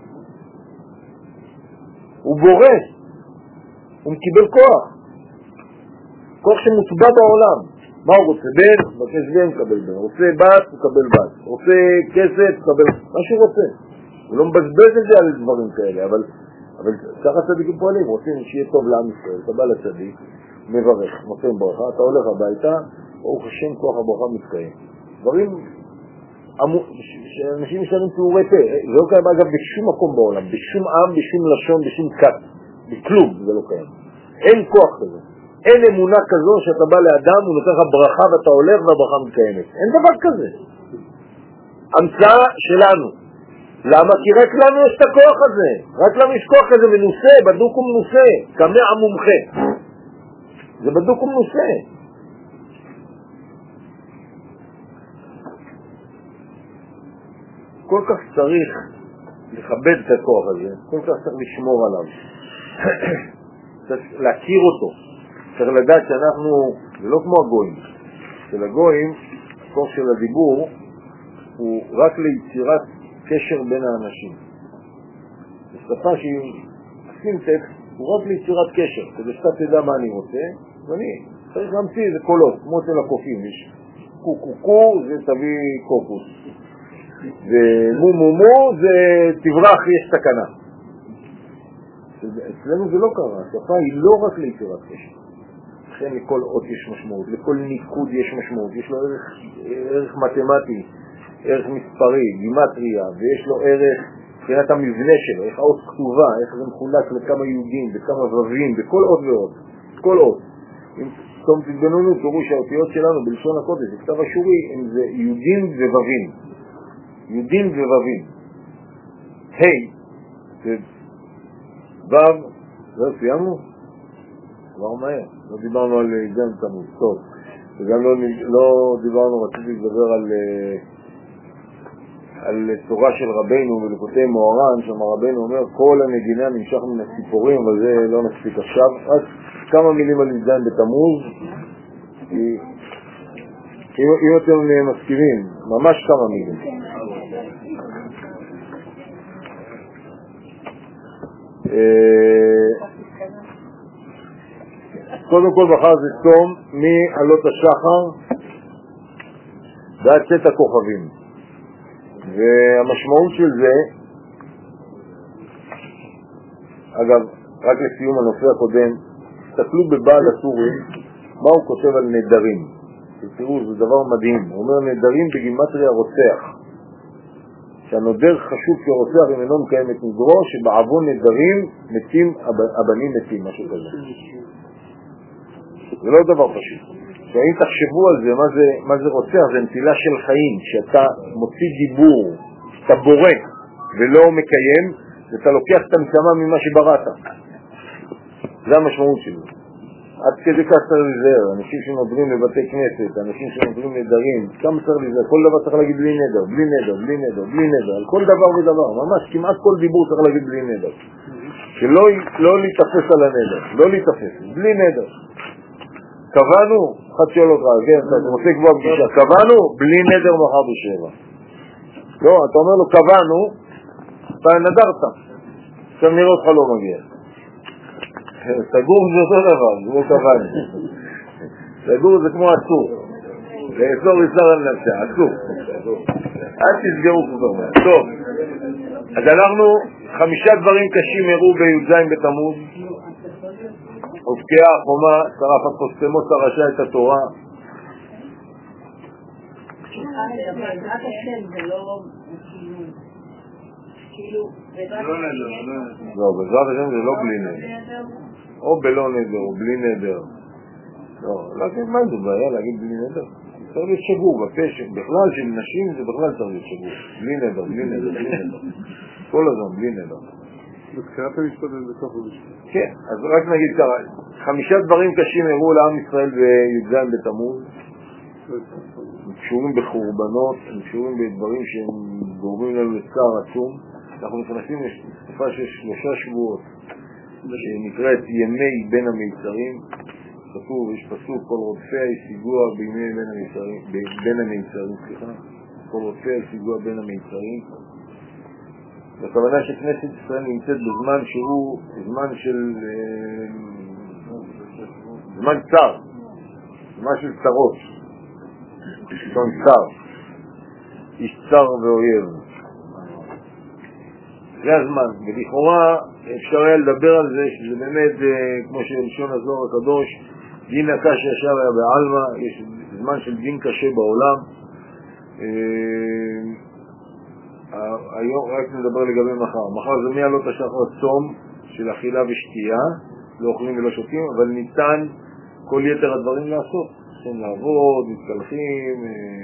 הוא בורא. הוא מקיבל כוח. כוח שמוטבע בעולם. מה הוא רוצה? בן, מבקש בן, מקבל בן. רוצה בת, מקבל בת. רוצה כסף, מקבל מה שהוא רוצה. הוא לא מבזבז את זה על דברים כאלה, אבל, אבל ככה צדיקים פועלים. רוצים שיהיה טוב לעם ישראל. אתה בא לצדיק, מברך, נותן ברכה, אתה הולך הביתה, ברוך השם כוח הברכה מתקיים. דברים שאנשים משלמים תיאורי פה. זה לא קיים אגב בשום מקום בעולם, בשום עם, בשום לשון, בשום כת. בכלום זה לא קיים. אין כוח כזה. אין אמונה כזו שאתה בא לאדם, הוא נותן לך ברכה ואתה הולך והברכה מתקיימת. אין דבר כזה. המצאה שלנו. למה? כי רק לנו יש את הכוח הזה. רק לנו יש כוח כזה מנוסה, בדוק ומנוסה. כמה המומחה. זה בדוק ומנוסה. כל כך צריך לכבד את הכוח הזה, כל כך צריך לשמור עליו, צריך להכיר אותו, צריך לדעת שאנחנו, זה לא כמו הגויים, של הגויים, הכוח של הדיבור הוא רק ליצירת קשר בין האנשים. בשפה שהיא עושים טקסט, הוא רק ליצירת קשר, כדי שאתה תדע מה אני רוצה, ואני צריך להמציא איזה קולות, כמו אצל הקופים, יש קו קו קו זה תביא קוקוס, ומו מו מו זה תברח יש תקנה. אצלנו זה לא קרה, השפה היא לא רק ליצירת קשר. לכן לכל אות יש משמעות, לכל ניקוד יש משמעות, יש לו ערך, ערך מתמטי, ערך מספרי, גימטריה, ויש לו ערך מבחינת המבנה שלו, איך האות כתובה, איך זה מחולק לכמה יהודים, בכמה רבים, בכל אות ועוד, כל אות. אם תום תתבוננו, תראו שהאותיות שלנו בלשון הקודש, בכתב אשורי, הם זה יהודים ובבים. יהודים ובבים. היי, זה וו, לא סיימנו? כבר מהר, לא דיברנו על גן תמוז, טוב. וגם לא, לא דיברנו, רציתי לדבר על... על תורה של רבנו ולקוטי מוהר"ן, שם רבנו אומר כל הנגינה נמשך מן הציפורים, אבל זה לא נספיק עכשיו. אז כמה מילים על י"ז בתמוז, אם אתם מסכימים, ממש כמה מילים. קודם כל מחר זה צום מעלות השחר ועד צאת הכוכבים, והמשמעות של זה, אגב, רק לסיום הנושא הקודם, תסתכלו בבעל הסורים, מה הוא כותב על נדרים. תראו, זה דבר מדהים. הוא אומר נדרים בגימטריה רוצח. שהנודר חשוב כרוצח אם אינו מקיים את נדרו, שבעוון נדרים מתים, הבנים מתים, משהו כזה. זה לא דבר פשוט. שאם תחשבו על זה, מה זה, מה זה רוצח? זה נטילה של חיים, שאתה מוציא דיבור, שאתה בורא ולא מקיים, ואתה לוקח את הנשמה ממה שבראת. זה המשמעות שלו. עד כדי כך צריך לזהר, אנשים שנודרים לבתי כנסת, אנשים שנודרים נדרים, כמה צריך לזהר, כל דבר צריך להגיד בלי נדר, בלי נדר, בלי נדר, בלי נדר, על כל דבר ודבר, ממש כמעט כל דיבור צריך להגיד בלי נדר. שלא לא להתאפס על הנדר, לא להתאפס, בלי נדר. קבענו, אחד שואל אותך, כן, אתה מוצא כבר פגישה, קבענו בלי נדר מחר בשבע. לא, אתה אומר לו קבענו, אתה נדרת, עכשיו נראה אותך לא מגיע. סגור זה אותו דבר, זה לא קבענו. סגור זה כמו אסור. לאסור יסר על נפשה, אסור. אל תסגרו כבר. טוב, אז אנחנו חמישה דברים קשים הראו בי"ז בתמוז. הובקעה החומה, שרף הפוסטמוס הרשע את התורה. רק השם זה לא כאילו לא, בעזרת השם זה לא בלי נדר, או בלא נדר או בלי נדר. לא, להגיד מה זה בעיה להגיד בלי נדר? צריך להיות שגור בפשט, בכלל של נשים זה בכלל צריך להיות שגור, בלי נדר, בלי נדר, בלי נדר, כל הזמן בלי נדר. בתחילת המשפט ובסוף המשפט. כן, אז רק נגיד ככה, חמישה דברים קשים הראו לעם ישראל בי"ז בתמוז, הם קשורים בחורבנות, הם קשורים בדברים שהם גורמים לנו לצער עצום. אנחנו נכנסים לתקופה של שלושה שבועות שנקראת ימי בין המיצרים. כתוב, יש פסוק, כל רודפיה ישיגוע בימי בין המיצרים, בין המיצרים, סליחה, כל רודפיה ישיגוע בין המיצרים. הכוונה שכנסת ישראל נמצאת בזמן שהוא זמן של זמן צר, זמן של צרות, זמן צר, איש צר ואויב. זה הזמן, ולכאורה אפשר היה לדבר על זה שזה באמת כמו שלשון הזוהר הקדוש, דין הקש ישר היה בעלמא, יש זמן של דין קשה בעולם. היום רק נדבר לגבי מחר. מחר זה מעלות השחר צום של אכילה ושתייה, לא אוכלים ולא שותים, אבל ניתן כל יתר הדברים לעשות. צריכים לעבוד, מתקלחים,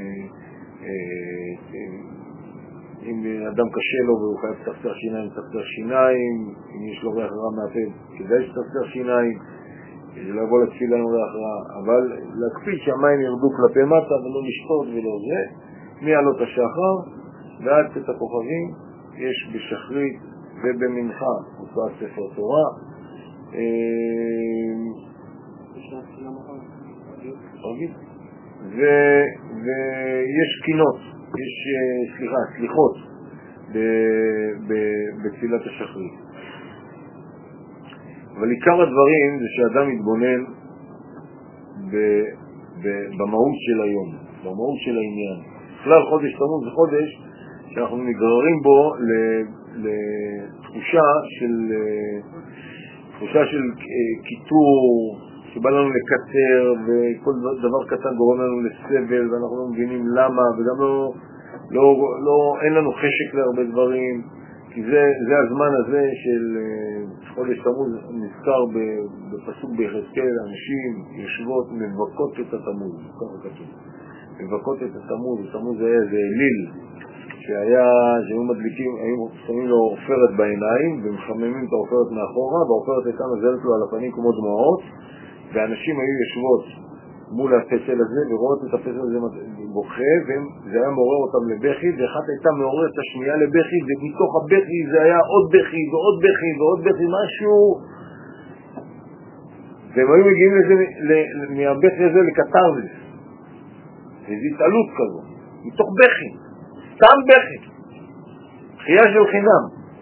אם אדם קשה לו והוא חייב תחתר שיניים, תחתר שיניים, אם יש לו ריח רע מהפה, כדאי שתחתר שיניים, לבוא לתפילה עם ריח רע, אבל להקפיד שהמים ירדו כלפי מטה ולא לשתות ולא זה, מעלות השחר ועד צאת הכוכבים יש בשחרית ובמנחה הוצאת ספר תורה. ויש קינות, יש סליחה, סליחות בתפילת השחרית. אבל עיקר הדברים זה שאדם מתבונן במהות של היום, במהות של העניין. בכלל חודש תמוז זה חודש שאנחנו נגררים בו לתחושה של תחושה של קיטור, שבא לנו לקצר, וכל דבר קטן גורם לנו לסבל, ואנחנו לא מבינים למה, וגם לא, לא, לא, אין לנו חשק להרבה דברים, כי זה, זה הזמן הזה של חודש תמוז נזכר בפסוק ביחזקאל, אנשים יושבות מבקות את התמוז, ככה כתוב, מבקות את התמוז, התמוז היה איזה אליל, שהיה, שהיו מדליקים, היו שמים לו עופרת בעיניים, ומחממים את העופרת מאחורה, והעופרת הייתה נזלת לו על הפנים כמו דמעות, ואנשים היו יושבות מול הפסל הזה, ורואות את הפסל הזה בוכה, וזה היה מעורר אותם לבכי, ואחת הייתה מעוררת את השנייה לבכי, ומתוך הבכי זה היה עוד בכי, ועוד בכי, ועוד בכי, משהו, והם היו מגיעים לזה, מהבכי הזה לקטרזיס, איזו התעלות כזו, מתוך בכי, סתם בכי, חייה של חינם.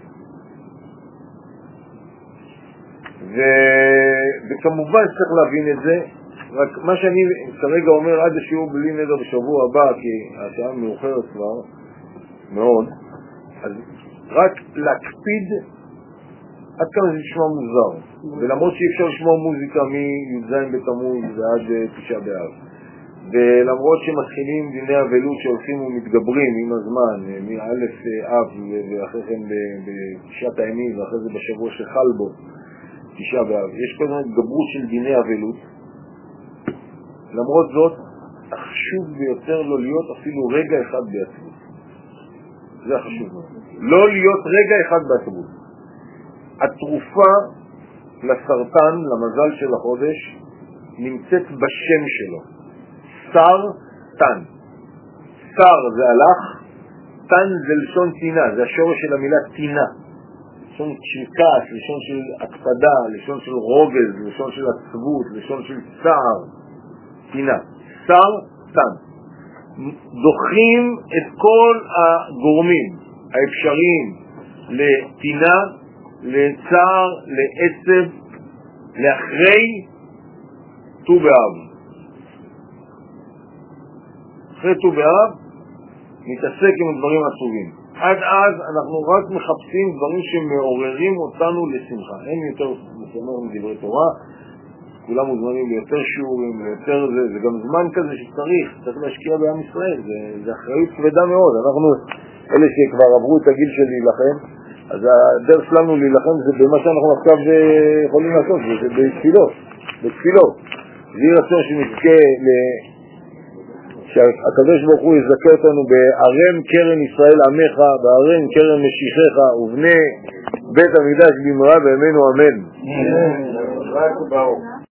ו... וכמובן צריך להבין את זה, רק מה שאני כרגע אומר עד השיעור בלי נדר בשבוע הבא, כי השעה מאוחרת כבר מאוד, אז רק להקפיד עד כמה זה נשמע מוזר, ולמרות שאי אפשר לשמוע מוזיקה מי"ז בתמוז ועד תשעה באב, ולמרות שמתחילים דיני אבלות שהולכים ומתגברים עם הזמן, מאלף אב ואחרי כן בתשעת הימים ואחרי זה בשבוע שחל בו תשעה באב, יש כל מיני התגברות של דיני אבלות. למרות זאת, החשוב ביותר לא להיות אפילו רגע אחד בעצמות. זה החשוב. לא להיות רגע אחד בעצמות. התרופה לסרטן, למזל של החודש, נמצאת בשם שלו. שר, תן. שר זה הלך, תן זה לשון תינה, זה השורש של המילה תינה. לשון של כעס, לשון של הקפדה, לשון של רוגז, לשון של עצבות, לשון של צער, תינה. שר, תן. דוחים את כל הגורמים האפשריים לתינה, לצער, לעצב, לאחרי ט"ו באב. אחרי ט"ו באב נתעסק עם הדברים עצובים. עד אז אנחנו רק מחפשים דברים שמעוררים אותנו לשמחה. אין יותר מסמר מדברי תורה, כולם מוזמנים ליותר שיעורים, ליותר זה, זה גם זמן כזה שצריך, צריך להשקיע בעם ישראל, זה, זה אחריות כבדה מאוד. אנחנו, אלה שכבר עברו את הגיל של להילחם, אז הדרך שלנו להילחם זה במה שאנחנו עכשיו יכולים לעשות, זה בתפילות, בתפילות. זה רצון שנזכה ל... שהקדוש ברוך הוא יזכה אותנו בערם קרן ישראל עמך, בערם קרן משיחך, ובני בית המקדש במהרה בימינו אמן. אמן.